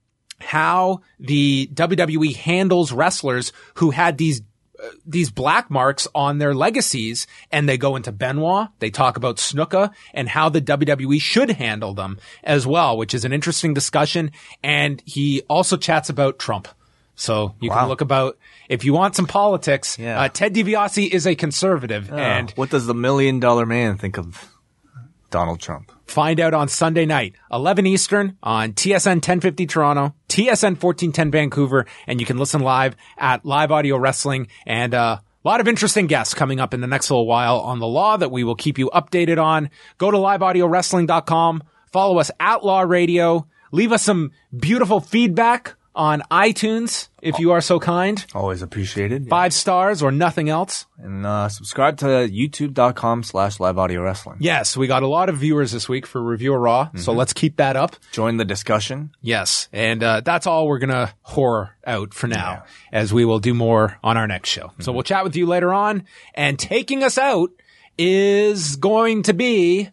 how the W W E handles wrestlers who had these these black marks on their legacies, and they go into Benoit. They talk about Snuka and how the W W E should handle them as well, which is an interesting discussion. And he also chats about Trump. So you wow. can look about, if you want some politics, yeah. uh, Ted DiBiase is a conservative. Oh, and what does the million dollar man think of Donald Trump? Find out on Sunday night, eleven Eastern on T S N ten fifty Toronto, T S N fourteen ten Vancouver, and you can listen live at Live Audio Wrestling. And uh, a lot of interesting guests coming up in the next little while on The Law that we will keep you updated on. Go to live audio wrestling dot com, follow us at Law Radio, leave us some beautiful feedback on iTunes, if you are so kind. Always appreciated. Yeah. Five stars or nothing else. And uh, subscribe to youtube.com slash live audio wrestling. Yes, we got a lot of viewers this week for Review of Raw, mm-hmm. so let's keep that up. Join the discussion. Yes, and uh, that's all we're going to whore out for now, yeah. as we will do more on our next show. Mm-hmm. So we'll chat with you later on, and taking us out is going to be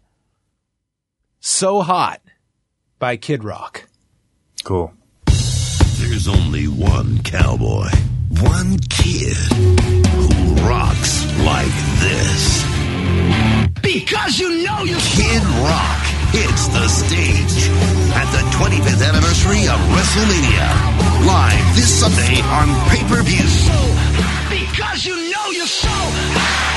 So Hot by Kid Rock. Cool. There's only one cowboy, one kid who rocks like this. Because you know you Kid Rock hits the stage at the twenty-fifth anniversary of WrestleMania. Live this Sunday on pay-per-view. Because you know you're so